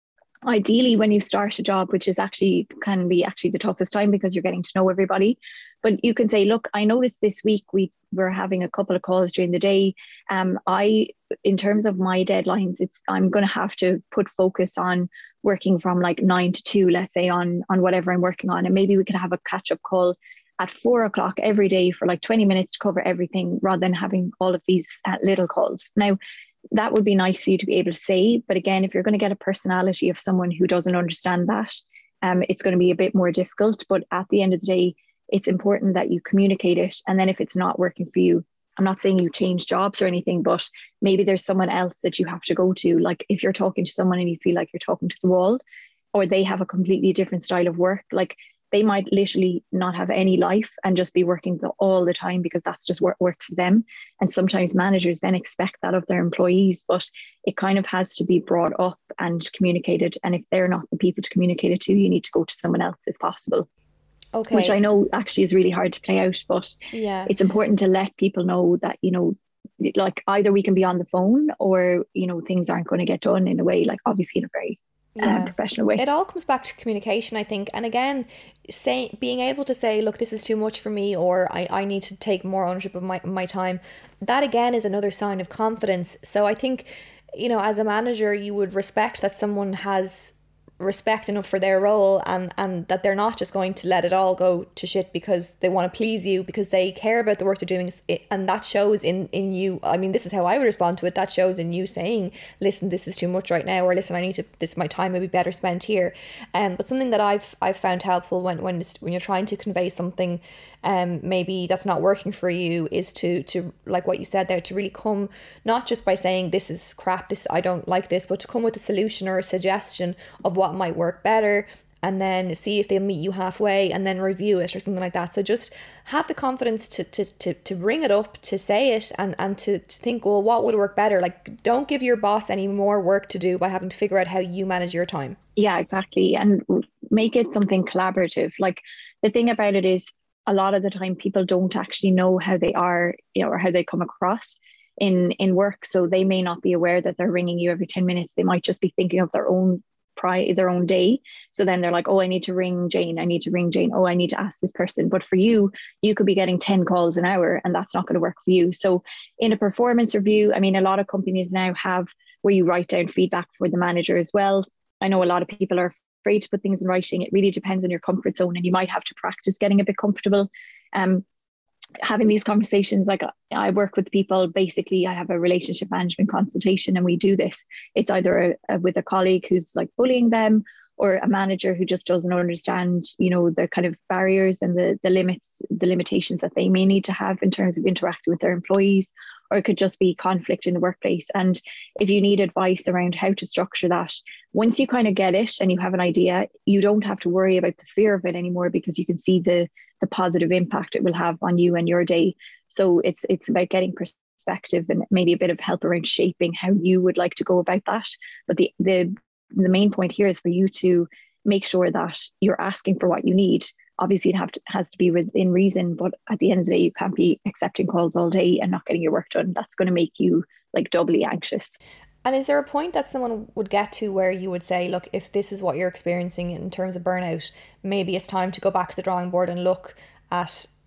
ideally when you start a job, which is actually can be actually the toughest time because you're getting to know everybody, but you can say, look, I noticed this week we were having a couple of calls during the day. Um, I, in terms of my deadlines, it's I'm going to have to put focus on working from like nine to two, let's say, on on whatever I'm working on, and maybe we could have a catch-up call at four o'clock every day for like twenty minutes to cover everything, rather than having all of these uh, little calls. Now, that would be nice for you to be able to say, but again, if you're going to get a personality of someone who doesn't understand that, um, it's going to be a bit more difficult. But at the end of the day, it's important that you communicate it. And then if it's not working for you, I'm not saying you change jobs or anything, but maybe there's someone else that you have to go to. Like if you're talking to someone and you feel like you're talking to the wall, or they have a completely different style of work, like they might literally not have any life and just be working the, all the time because that's just what works for them. And sometimes managers then expect that of their employees, but it kind of has to be brought up and communicated. And if they're not the people to communicate it to, you need to go to someone else if possible. Okay. Which I know actually is really hard to play out, but yeah, it's important to let people know that, you know, like either we can be on the phone or, you know, things aren't going to get done in a way, like obviously in a very yeah. um, professional way. It all comes back to communication, I think. And again, say, being able to say, look, this is too much for me, or I, I need to take more ownership of my, my time. That again is another sign of confidence. So I think, you know, as a manager, you would respect that someone has respect enough for their role, and and that they're not just going to let it all go to shit because they want to please you, because they care about the work they're doing, and that shows in in you. I mean, this is how I would respond to it. That shows in you saying, listen, this is too much right now, or listen, I need to, this, my time may be better spent here. Um, but something that I've I've found helpful when when it's, when you're trying to convey something um maybe that's not working for you, is to to like what you said there, to really come not just by saying this is crap, this I don't like this, but to come with a solution or a suggestion of what might work better, and then see if they'll meet you halfway and then review it or something like that. So just have the confidence to to to, to bring it up, to say it, and and to, to think, well, what would work better? Like, don't give your boss any more work to do by having to figure out how you manage your time. Yeah, exactly. And make it something collaborative. Like, the thing about it is, a lot of the time people don't actually know how they are, you know, or how they come across in in work. So they may not be aware that they're ringing you every ten minutes. They might just be thinking of their own pri their own day. So then they're like, oh, I need to ring Jane. I need to ring Jane. Oh, I need to ask this person. But for you, you could be getting ten calls an hour, and that's not going to work for you. So in a performance review, I mean, a lot of companies now have where you write down feedback for the manager as well. I know a lot of people are afraid to put things in writing. It really depends on your comfort zone, and you might have to practice getting a bit comfortable um having these conversations. Like, I work with people, basically I have a relationship management consultation, and we do this. It's either a, a, with a colleague who's like bullying them, or a manager who just doesn't understand, you know, the kind of barriers and the the limits, the limitations that they may need to have in terms of interacting with their employees. Or it could just be conflict in the workplace. And if you need advice around how to structure that, once you kind of get it and you have an idea, you don't have to worry about the fear of it anymore, because you can see the the positive impact it will have on you and your day. So it's it's about getting perspective and maybe a bit of help around shaping how you would like to go about that. But the the the main point here is for you to make sure that you're asking for what you need. Obviously, it have to, has to be within reason, but at the end of the day, you can't be accepting calls all day and not getting your work done. That's going to make you like doubly anxious. And is there a point that someone would get to where you would say, look, if this is what you're experiencing in terms of burnout, maybe it's time to go back to the drawing board and look at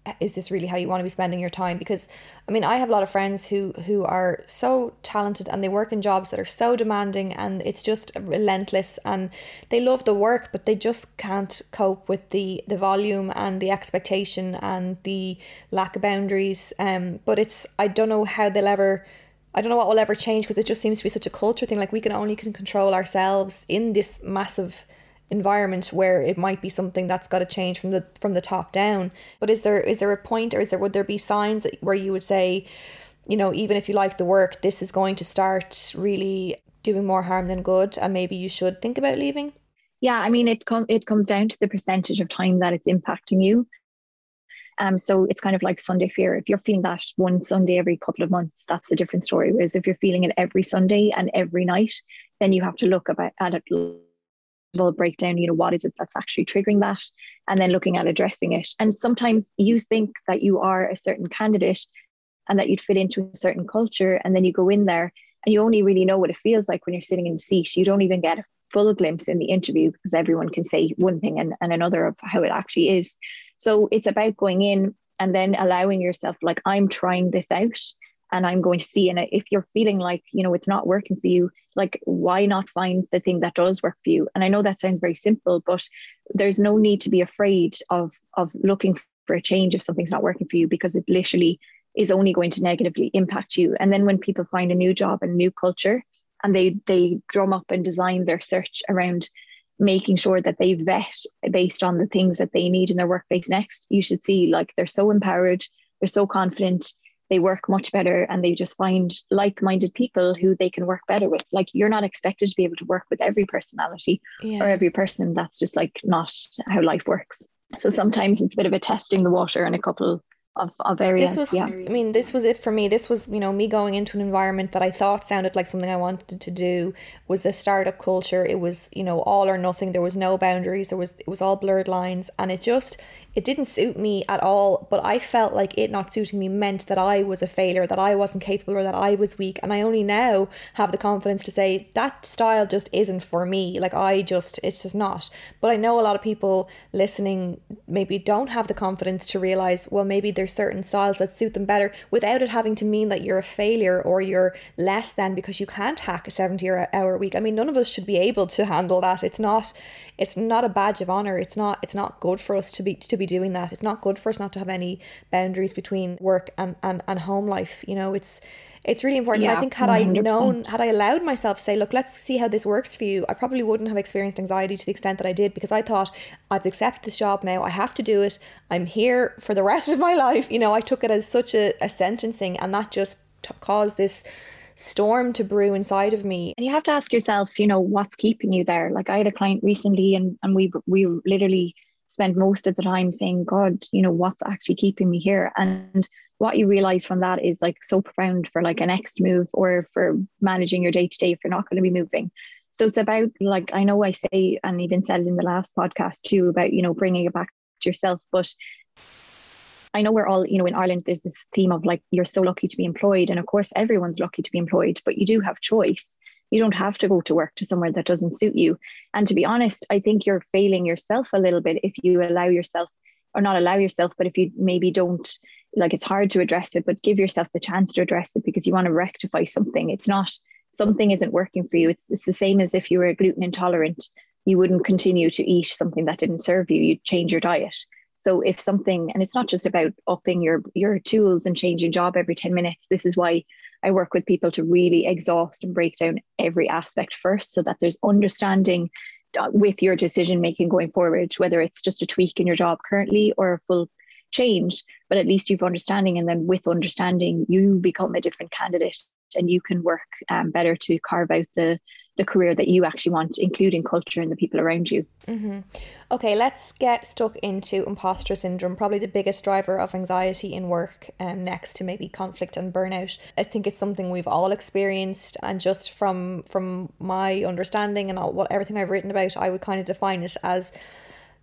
is this really how you want to be spending your time? Because I mean, I have a lot of friends who who are so talented and they work in jobs that are so demanding and it's just relentless, and they love the work, but they just can't cope with the the volume and the expectation and the lack of boundaries. Um but it's I don't know how they'll ever I don't know what will ever change, because it just seems to be such a culture thing. Like, we can only can control ourselves in this massive environment where it might be something that's got to change from the from the top down. But is there is there a point, or is there would there be signs where you would say, you know, even if you like the work, this is going to start really doing more harm than good, and maybe you should think about leaving? Yeah, I mean, it com- it comes down to the percentage of time that it's impacting you. Um, so it's kind of like Sunday fear. If you're feeling that one Sunday every couple of months, that's a different story. Whereas if you're feeling it every Sunday and every night, then you have to look about, at it, little breakdown, you know, what is it that's actually triggering that, and then looking at addressing it. And sometimes you think that you are a certain candidate and that you'd fit into a certain culture, and then you go in there and you only really know what it feels like when you're sitting in the seat. You don't even get a full glimpse in the interview, because everyone can say one thing and, and another of how it actually is. So it's about going in and then allowing yourself, like, I'm trying this out and I'm going to see. And if you're feeling like, you know, it's not working for you, like, why not find the thing that does work for you? And I know that sounds very simple, but there's no need to be afraid of, of looking for a change if something's not working for you, because it literally is only going to negatively impact you. And then when people find a new job and a new culture, and they they drum up and design their search around making sure that they vet based on the things that they need in their workplace next, you should see, like, they're so empowered, they're so confident, they work much better, and they just find like-minded people who they can work better with. Like, you're not expected to be able to work with every personality yeah. or every person. That's just like not how life works. So sometimes it's a bit of a testing the water in a couple Of, of areas. This was, yeah. I mean, this was it for me. This was, you know, me going into an environment that I thought sounded like something I wanted to do. Was a startup culture. It was, you know, all or nothing. There was no boundaries. There was, it was all blurred lines, and it just, it didn't suit me at all. But I felt like it not suiting me meant that I was a failure, that I wasn't capable, or that I was weak. And I only now have the confidence to say that style just isn't for me. Like, I just, it's just not. But I know a lot of people listening maybe don't have the confidence to realize, well, maybe there's certain styles that suit them better, without it having to mean that you're a failure or you're less than because you can't hack a seventy hour week. I mean, none of us should be able to handle that. It's not it's not a badge of honor. It's not it's not good for us to be to be doing that. It's not good for us not to have any boundaries between work and and, and home life. You know, it's It's really important. Yeah, I think had one hundred percent. I known, had I allowed myself to say, look, let's see how this works for you, I probably wouldn't have experienced anxiety to the extent that I did, because I thought, I've accepted this job now, I have to do it, I'm here for the rest of my life. You know, I took it as such a, a sentencing, and that just t- caused this storm to brew inside of me. And you have to ask yourself, you know, what's keeping you there? Like, I had a client recently, and, and we we literally spend most of the time saying, God, you know, what's actually keeping me here? And what you realize from that is like so profound for like a next move, or for managing your day to day if you're not going to be moving. So it's about, like, I know I say, and even said it in the last podcast too, about, you know, bringing it back to yourself. But I know we're all, you know, in Ireland, there's this theme of like, you're so lucky to be employed. And of course, everyone's lucky to be employed, but you do have choice. You don't have to go to work to somewhere that doesn't suit you. And to be honest, I think you're failing yourself a little bit if you allow yourself, or not allow yourself, but if you maybe don't, like, it's hard to address it, but give yourself the chance to address it, because you want to rectify something. It's not, something isn't working for you. It's, it's the same as if you were gluten intolerant, you wouldn't continue to eat something that didn't serve you. You'd change your diet. So if something, and it's not just about upping your, your tools and changing job every ten minutes. This is why I work with people to really exhaust and break down every aspect first, so that there's understanding with your decision making going forward, whether it's just a tweak in your job currently or a full change, but at least you've understanding. And then with understanding, you become a different candidate, and you can work um, better to carve out the the career that you actually want, including culture and the people around you. Mm-hmm. Okay, let's get stuck into imposter syndrome, probably the biggest driver of anxiety in work, um, next to maybe conflict and burnout. I think it's something we've all experienced, and just from from my understanding and all, what everything I've written about, I would kind of define it as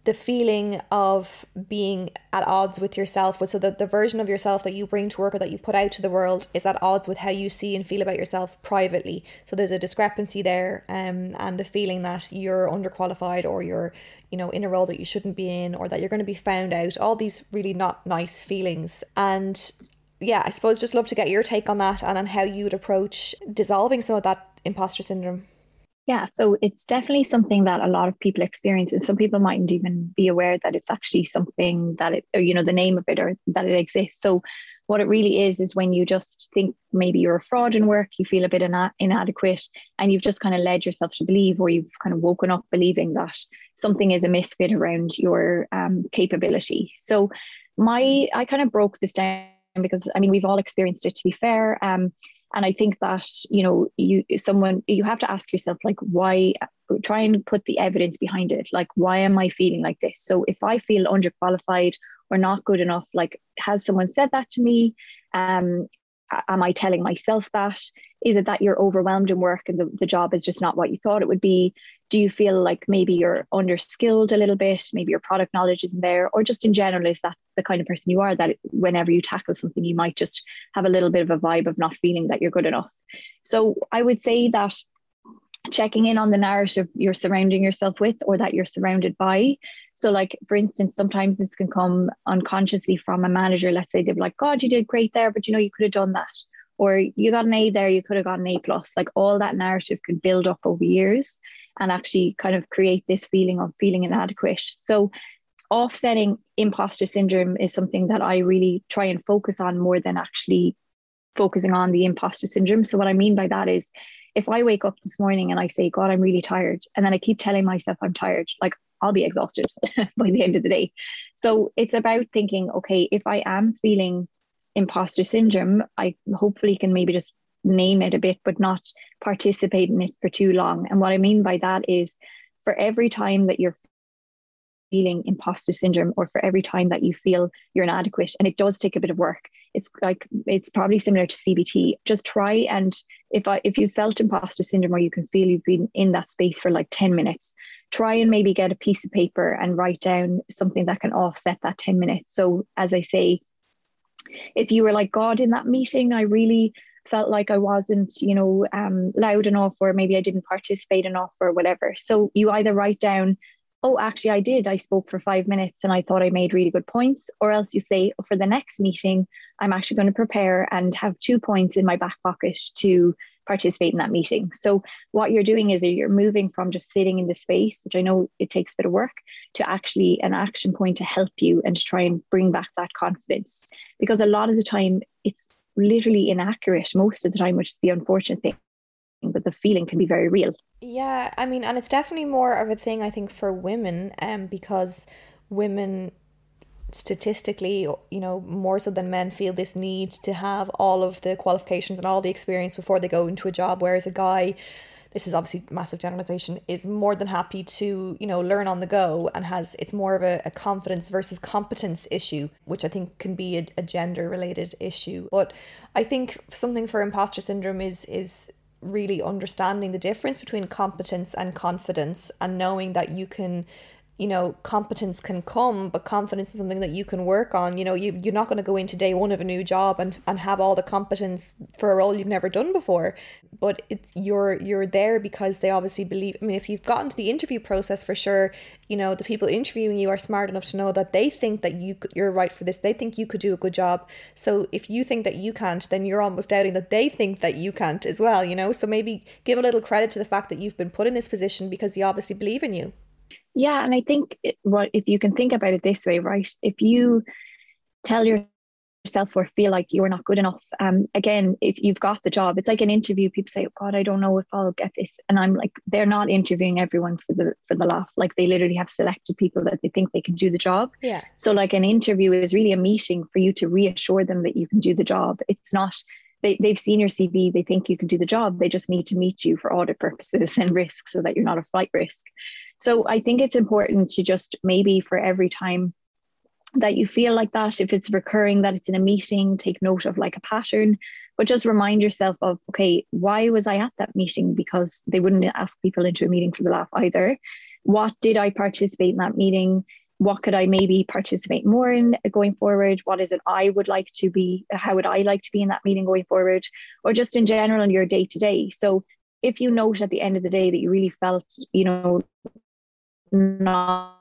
the feeling of being at odds with yourself, with so the, the version of yourself that you bring to work or that you put out to the world is at odds with how you see and feel about yourself privately. So there's a discrepancy there, um, and the feeling that you're underqualified or you're, you know, in a role that you shouldn't be in, or that you're going to be found out, all these really not nice feelings. And yeah, I suppose just love to get your take on that and on how you would approach dissolving some of that imposter syndrome. Yeah, so it's definitely something that a lot of people experience, and some people mightn't even be aware that it's actually something that it, or, you know, the name of it, or that it exists. So what it really is, is when you just think maybe you're a fraud in work, you feel a bit ina- inadequate, and you've just kind of led yourself to believe, or you've kind of woken up believing that something is a misfit around your um, capability. So my, I kind of broke this down because, I mean, we've all experienced it, to be fair. Um, And I think that, you know, you someone, you have to ask yourself, like, why, try and put the evidence behind it. Like, why am I feeling like this? So if I feel underqualified or not good enough, like, has someone said that to me? Um, am I telling myself that? Is it that you're overwhelmed in work and the, the job is just not what you thought it would be? Do you feel like maybe you're underskilled a little bit? Maybe your product knowledge isn't there, or just in general, is that the kind of person you are, that whenever you tackle something, you might just have a little bit of a vibe of not feeling that you're good enough? So I would say that checking in on the narrative you're surrounding yourself with, or that you're surrounded by. So like, for instance, sometimes this can come unconsciously from a manager. Let's say they're like, God, you did great there, but you know, you could have done that. Or you got an A there, you could have got an A plus. Like, all that narrative could build up over years and actually kind of create this feeling of feeling inadequate. So offsetting imposter syndrome is something that I really try and focus on more than actually focusing on the imposter syndrome. So what I mean by that is, if I wake up this morning and I say, God, I'm really tired, and then I keep telling myself I'm tired, like, I'll be exhausted by the end of the day. So it's about thinking, okay, if I am feeling imposter syndrome, I hopefully can maybe just name it a bit, but not participate in it for too long. And what I mean by that is, for every time that you're feeling imposter syndrome, or for every time that you feel you're inadequate, and it does take a bit of work, it's like, it's probably similar to C B T. Just try, and if I if you felt imposter syndrome, or you can feel you've been in that space for like ten minutes, try and maybe get a piece of paper and write down something that can offset that ten minutes. So as I say, if you were like, God, in that meeting, I really felt like I wasn't, you know, um, loud enough, or maybe I didn't participate enough, or whatever. So you either write down, oh, actually I did, I spoke for five minutes and I thought I made really good points. Or else you say, oh, for the next meeting, I'm actually going to prepare and have two points in my back pocket to participate in that meeting. So what you're doing is you're moving from just sitting in the space, which I know it takes a bit of work, to actually an action point to help you and to try and bring back that confidence. Because a lot of the time it's literally inaccurate most of the time, which is the unfortunate thing, but the feeling can be very real. Yeah, I mean, and it's definitely more of a thing, I think, for women, um, because women statistically, you know, more so than men, feel this need to have all of the qualifications and all the experience before they go into a job, whereas a guy, this is obviously massive generalization, is more than happy to, you know, learn on the go, and has, it's more of a, a confidence versus competence issue, which I think can be a, a gender related issue. But I think something for imposter syndrome is is really understanding the difference between competence and confidence, and knowing that you can, you know, competence can come, but confidence is something that you can work on. You know, you, you're not going to go into day one of a new job and, and have all the competence for a role you've never done before, but it's, you're you're there because they obviously believe. I mean, if you've gotten to the interview process, for sure, you know, the people interviewing you are smart enough to know that they think that you you're right for this. They think you could do a good job. So if you think that you can't, then you're almost doubting that they think that you can't as well, you know. So maybe give a little credit to the fact that you've been put in this position because they obviously believe in you. Yeah, and I think it, what if you can think about it this way, right? If you tell yourself or feel like you're not good enough, um, again, if you've got the job, it's like an interview. People say, "Oh God, I don't know if I'll get this," and I'm like, they're not interviewing everyone for the for the laugh. Like, they literally have selected people that they think they can do the job. Yeah. So like an interview is really a meeting for you to reassure them that you can do the job. It's not. They, they've seen your C V, they think you can do the job. They just need to meet you for audit purposes and risk, so that you're not a flight risk. So I think it's important to just maybe, for every time that you feel like that, if it's recurring, that it's in a meeting, take note of like a pattern, but just remind yourself of, okay, why was I at that meeting? Because they wouldn't ask people into a meeting for the laugh either. what did I participate in that meeting? What could I maybe participate more in going forward? What is it I would like to be? How would I like to be in that meeting going forward? Or just in general in your day to day. So if you note at the end of the day that you really felt, you know, not,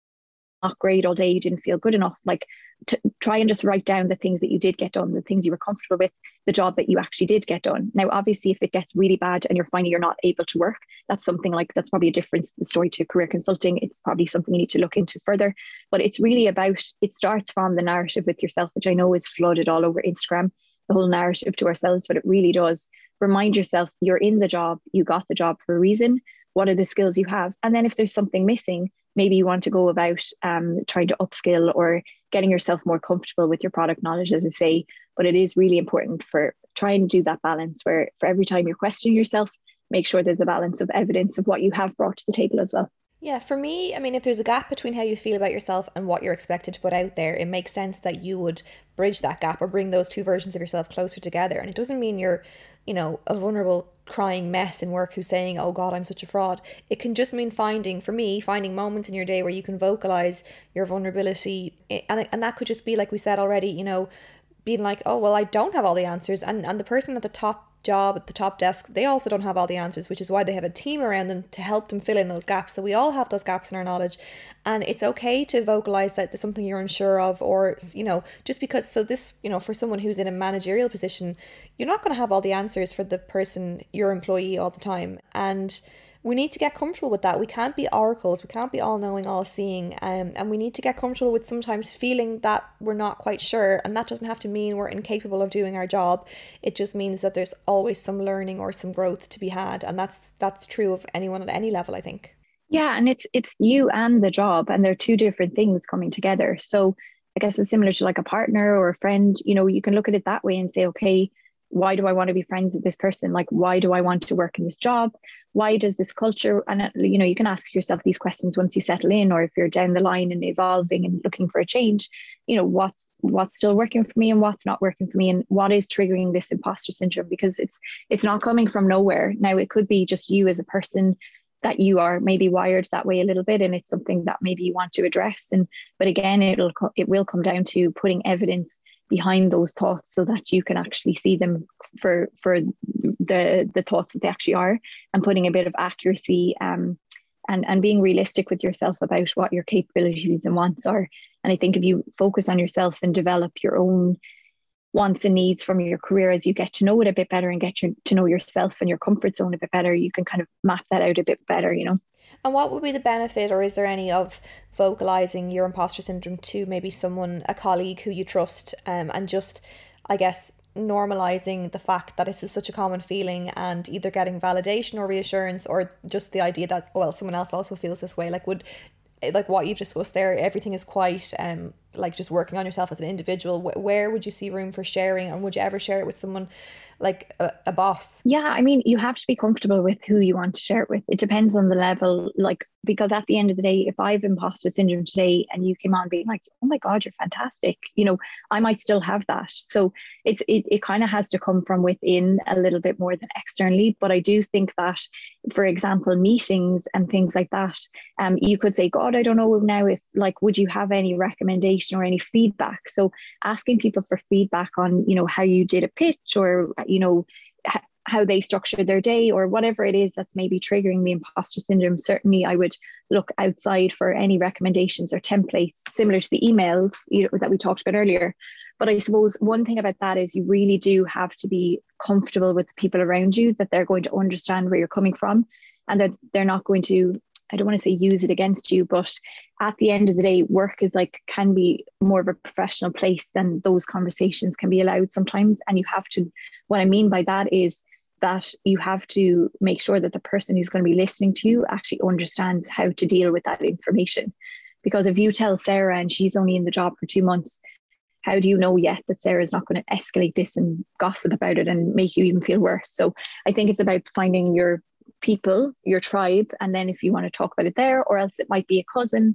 not great all day, you didn't feel good enough, like to try and just write down the things that you did get done, the things you were comfortable with, the job that you actually did get done. Now, obviously, if it gets really bad and you're finding you're not able to work, that's something like, that's probably a different story to career consulting. It's probably something you need to look into further, but it's really about, it starts from the narrative with yourself, which I know is flooded all over Instagram, the whole narrative to ourselves, but it really does remind yourself you're in the job, you got the job for a reason. What are the skills you have? And then if there's something missing, maybe you want to go about um, trying to upskill or getting yourself more comfortable with your product knowledge, as I say. But it is really important for try and do that balance where for every time you're questioning yourself, make sure there's a balance of evidence of what you have brought to the table as well. Yeah, for me, I mean, if there's a gap between how you feel about yourself and what you're expected to put out there, it makes sense that you would bridge that gap or bring those two versions of yourself closer together. And it doesn't mean you're, you know, a vulnerable crying mess in work who's saying, oh God, I'm such a fraud. It can just mean finding, for me, finding moments in your day where you can vocalize your vulnerability. And, and that could just be, like we said already, you know, being like, oh, well, I don't have all the answers. And, and the person at the top job at the top desk, they also don't have all the answers, which is why they have a team around them to help them fill in those gaps. So we all have those gaps in our knowledge, and it's okay to vocalize that there's something you're unsure of, or, you know, just because, so this, you know, for someone who's in a managerial position, you're not going to have all the answers for the person, your employee, all the time. And we need to get comfortable with that. We can't be oracles. We can't be all knowing, all seeing. Um, and we need to get comfortable with sometimes feeling that we're not quite sure. And that doesn't have to mean we're incapable of doing our job. It just means that there's always some learning or some growth to be had. And that's that's true of anyone at any level, I think. Yeah, and it's it's you and the job, and they're two different things coming together. So I guess it's similar to like a partner or a friend. You know, you can look at it that way and say, okay, why do I want to be friends with this person? Like, why do I want to work in this job? Why does this culture, and you know, you can ask yourself these questions once you settle in, or if you're down the line and evolving and looking for a change, you know, what's what's still working for me and what's not working for me, and what is triggering this imposter syndrome, because it's it's not coming from nowhere. Now, it could be just you as a person, that you are maybe wired that way a little bit, and it's something that maybe you want to address. And but again, it'll it will come down to putting evidence behind those thoughts so that you can actually see them for for the the thoughts that they actually are, and putting a bit of accuracy um and and being realistic with yourself about what your capabilities and wants are. And I think if you focus on yourself and develop your own wants and needs from your career, as you get to know it a bit better and get your, to know yourself and your comfort zone a bit better, you can kind of map that out a bit better, you know. And what would be the benefit, or is there any, of vocalizing your imposter syndrome to maybe someone, a colleague who you trust, um, and just, I guess, normalizing the fact that this is such a common feeling, and either getting validation or reassurance, or just the idea that, oh, well, someone else also feels this way? Like, would, like what you've discussed there, everything is quite um like just working on yourself as an individual. Where would you see room for sharing, and would you ever share it with someone like a, a boss? Yeah, I mean, you have to be comfortable with who you want to share it with. It depends on the level, like, because at the end of the day, if I have imposter syndrome today and you came on being like, oh my God, you're fantastic, you know, I might still have that. So it's it, it kind of has to come from within a little bit more than externally. But I do think that, for example, meetings and things like that, um, you could say, God, I don't know now if, like, would you have any recommendation or any feedback? So asking people for feedback on, you know, how you did a pitch, or, you know, h- how they structured their day, or whatever it is that's maybe triggering the imposter syndrome. Certainly I would look outside for any recommendations or templates similar to the emails, you know, that we talked about earlier. But I suppose one thing about that is you really do have to be comfortable with the people around you, that they're going to understand where you're coming from, and that they're not going to, I don't want to say use it against you, but at the end of the day, work is like, can be more of a professional place, and those conversations can be allowed sometimes. And you have to, what I mean by that is that you have to make sure that the person who's going to be listening to you actually understands how to deal with that information. Because if you tell Sarah and she's only in the job for two months, how do you know yet that Sarah's not going to escalate this and gossip about it and make you even feel worse? So I think it's about finding your people, your tribe, and then if you want to talk about it there, or else it might be a cousin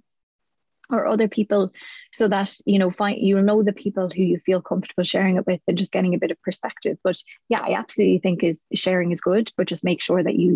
or other people, so that, you know, find, you know, the people who you feel comfortable sharing it with, and just getting a bit of perspective. But yeah, I absolutely think is sharing is good, but just make sure that you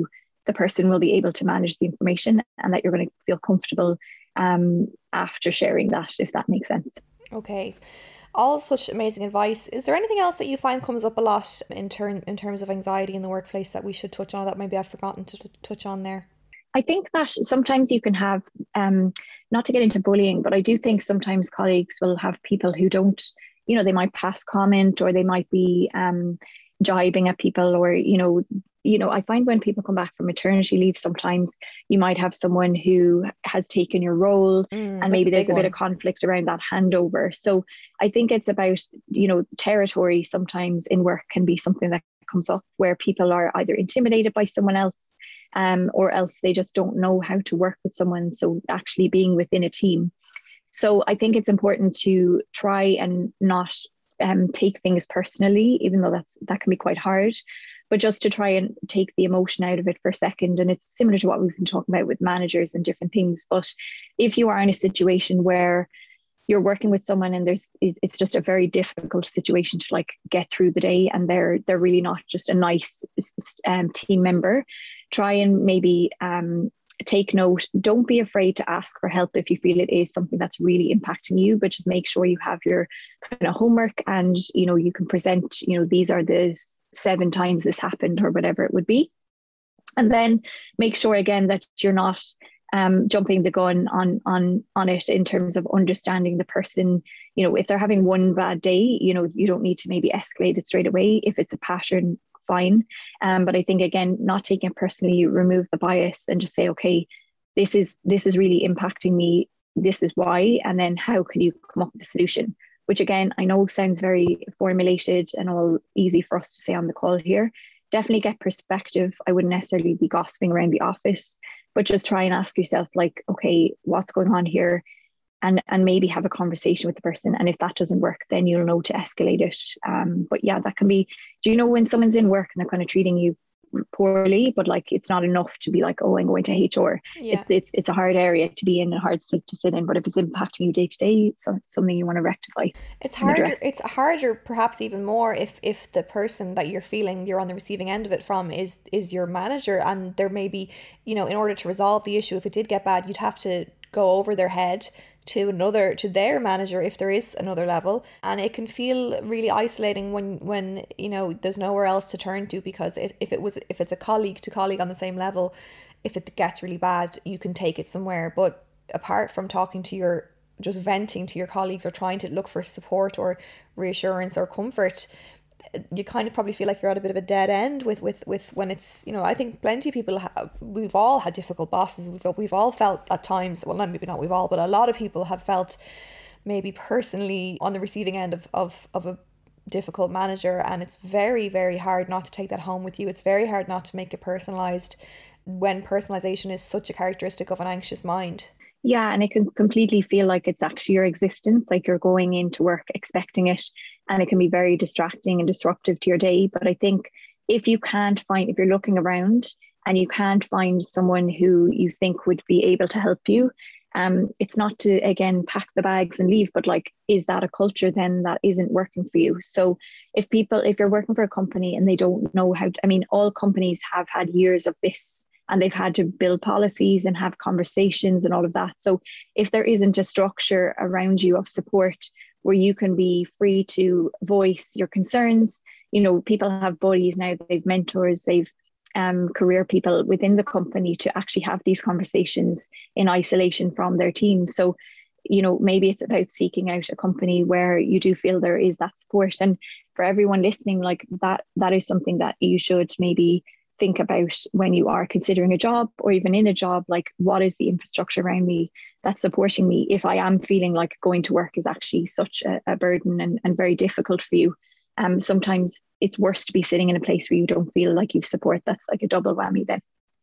the person will be able to manage the information and that you're going to feel comfortable um, after sharing that, if that makes sense. Okay. All such amazing advice. Is there anything else that you find comes up a lot in, ter- in terms of anxiety in the workplace that we should touch on, that maybe I've forgotten to t- touch on there? I think that sometimes you can have, um, not to get into bullying, but I do think sometimes colleagues will have people who don't, you know, they might pass comment, or they might be um, jibing at people, or, you know, you know, I find when people come back from maternity leave, sometimes you might have someone who has taken your role mm, and maybe a there's a bit one. of conflict around that handover. So I think it's about, you know, territory sometimes in work can be something that comes up where people are either intimidated by someone else, um, or else they just don't know how to work with someone. So actually being within a team. So I think it's important to try and not um, take things personally, even though that's that can be quite hard. But just to try and take the emotion out of it for a second. And it's similar to what we've been talking about with managers and different things. But if you are in a situation where you're working with someone and there's, it's just a very difficult situation to like get through the day, and they're they're really not just a nice um, team member, try and maybe um, take note. Don't be afraid to ask for help if you feel it is something that's really impacting you, but just make sure you have your kind of homework, and you know you can present, you know, these are the seven times this happened, or whatever it would be. And then make sure again that you're not um, jumping the gun on on on it in terms of understanding the person. You know, if they're having one bad day, you know, you don't need to maybe escalate it straight away. If it's a pattern, fine. Um, but I think again, not taking it personally, remove the bias and just say, okay, this is this is really impacting me. This is why. And then how can you come up with a solution? Which again, I know sounds very formulated and all easy for us to say on the call here. Definitely get perspective. I wouldn't necessarily be gossiping around the office, but just try and ask yourself like, okay, what's going on here? And and maybe have a conversation with the person. And if that doesn't work, then you'll know to escalate it. Um, but yeah, that can be, do you know when someone's in work and they're kind of treating you poorly, but like it's not enough to be like, oh, I'm going to H R. Yeah. It's, it's it's a hard area to be in, a hard seat to sit in. But if it's impacting you day to day, it's something you want to rectify. It's harder. It's harder, perhaps even more, if if the person that you're feeling you're on the receiving end of it from is is your manager, and there may be, you know, in order to resolve the issue, if it did get bad, you'd have to go over their head to another, to their manager if there is another level, and it can feel really isolating when when you know there's nowhere else to turn to, because it, if it was if it's a colleague to colleague on the same level, if it gets really bad, you can take it somewhere. But apart from talking to your, just venting to your colleagues or trying to look for support or reassurance or comfort, you kind of probably feel like you're at a bit of a dead end with with with when it's, you know, I think plenty of people have, we've all had difficult bosses, we've, we've all felt at times, well not maybe not we've all, but a lot of people have felt maybe personally on the receiving end of of, of a difficult manager, and it's very very hard not to take that home with you. It's very hard not to make it personalized when personalization is such a characteristic of an anxious mind. Yeah, and it can completely feel like it's actually your existence, like you're going into work expecting it, and it can be very distracting and disruptive to your day. But I think if you can't find, if you're looking around and you can't find someone who you think would be able to help you, um, it's not to, again, pack the bags and leave, but like, is that a culture then that isn't working for you? So if people, if you're working for a company and they don't know how to, I mean, all companies have had years of this, and they've had to build policies and have conversations and all of that. So if there isn't a structure around you of support where you can be free to voice your concerns, you know, people have buddies now, they've mentors, they've um, career people within the company to actually have these conversations in isolation from their team. So, you know, maybe it's about seeking out a company where you do feel there is that support. And for everyone listening, like that, that is something that you should maybe think about when you are considering a job, or even in a job, like what is the infrastructure around me that's supporting me if I am feeling like going to work is actually such a, a burden and, and very difficult for you. Um, sometimes it's worse to be sitting in a place where you don't feel like you've support. That's like a double whammy then.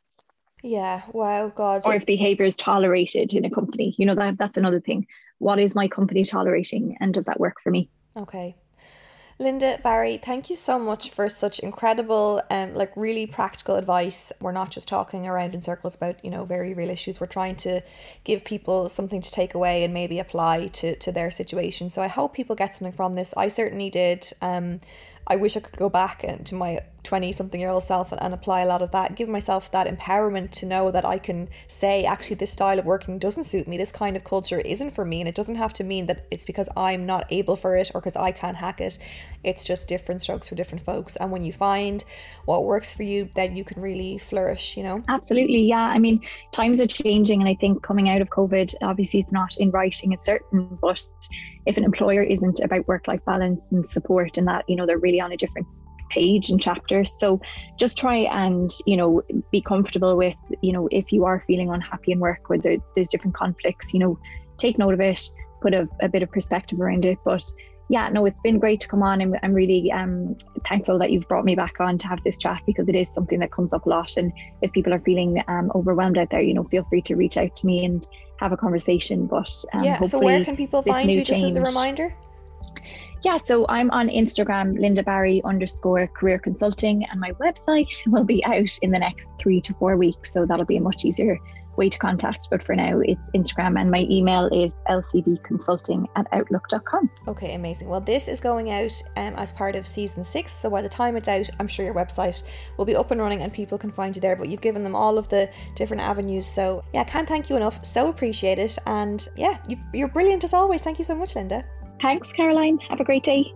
Yeah, wow, God. Or if behaviour is tolerated in a company, you know, that that's another thing. What is my company tolerating, and does that work for me? Okay. Linda, Barry, thank you so much for such incredible, um, like really practical advice. We're not just talking around in circles about, you know, very real issues. We're trying to give people something to take away and maybe apply to, to their situation. So I hope people get something from this. I certainly did. Um, I wish I could go back to my twenty something year old self and, and apply a lot of that, give myself that empowerment to know that I can say, actually, this style of working doesn't suit me, this kind of culture isn't for me. And it doesn't have to mean that it's because I'm not able for it or because I can't hack it. It's just different strokes for different folks. And when you find what works for you, then you can really flourish, you know? Absolutely, yeah. I mean, times are changing, and I think coming out of COVID, obviously it's not in writing as certain, but if an employer isn't about work-life balance and support and that, you know, they're really on a different page and chapter. So just try and, you know, be comfortable with, you know, if you are feeling unhappy in work or there, there's different conflicts, you know, take note of it, put a, a bit of perspective around it. But yeah, no, it's been great to come on. I'm, I'm really um, thankful that you've brought me back on to have this chat, because it is something that comes up a lot. And if people are feeling um, overwhelmed out there, you know, feel free to reach out to me and have a conversation. But um, yeah, so where can people find you, just change, as a reminder? Yeah, so I'm on Instagram, Linda Barry underscore career consulting, and my website will be out in the next three to four weeks. So that'll be a much easier way to contact. But for now, it's Instagram, and my email is l c b consulting at outlook dot com. Okay, amazing. Well, this is going out um, as part of season six. So by the time it's out, I'm sure your website will be up and running and people can find you there. But you've given them all of the different avenues. So yeah, I can't thank you enough. So appreciate it. And yeah, you, you're brilliant as always. Thank you so much, Linda. Thanks, Caroline. Have a great day.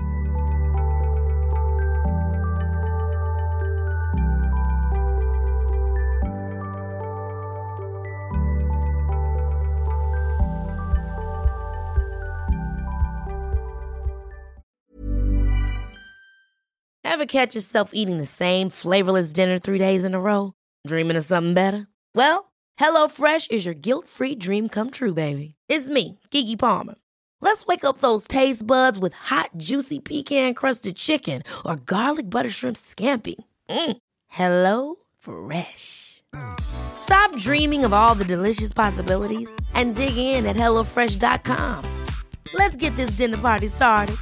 Ever catch yourself eating the same flavorless dinner three days in a row? Dreaming of something better? Well, HelloFresh is your guilt-free dream come true, baby. It's me, Keke Palmer. Let's wake up those taste buds with hot, juicy pecan-crusted chicken or garlic butter shrimp scampi. Mm. Hello Fresh. Stop dreaming of all the delicious possibilities and dig in at hello fresh dot com. Let's get this dinner party started.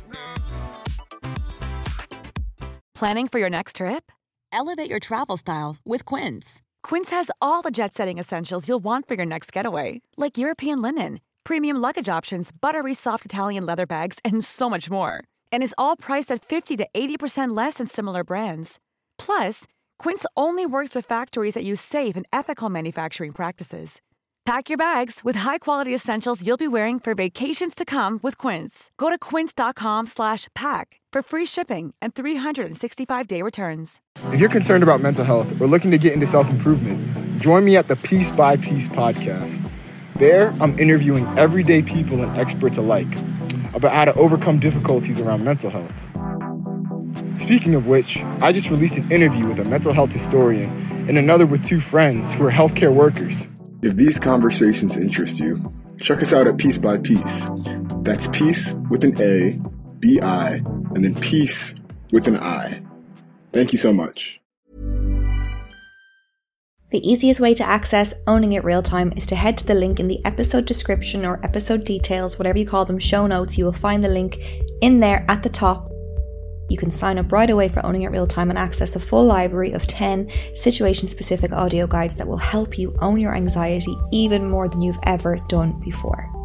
Planning for your next trip? Elevate your travel style with Quince. Quince has all the jet-setting essentials you'll want for your next getaway, like European linen, premium luggage options, buttery soft Italian leather bags, and so much more. And is all priced at fifty to eighty percent less than similar brands. Plus, Quince only works with factories that use safe and ethical manufacturing practices. Pack your bags with high-quality essentials you'll be wearing for vacations to come with Quince. Go to quince dot com slash pack for free shipping and three sixty-five day returns. If you're concerned about mental health or looking to get into self-improvement, join me at the Piece by Piece podcast. There, I'm interviewing everyday people and experts alike about how to overcome difficulties around mental health. Speaking of which, I just released an interview with a mental health historian and another with two friends who are healthcare workers. If these conversations interest you, check us out at Piece by Piece. That's Piece with an A, B I, and then Piece with an I. Thank you so much. The easiest way to access Owning It Real Time is to head to the link in the episode description or episode details, whatever you call them, show notes. You will find the link in there at the top. You can sign up right away for Owning It Real Time and access a full library of ten situation-specific audio guides that will help you own your anxiety even more than you've ever done before.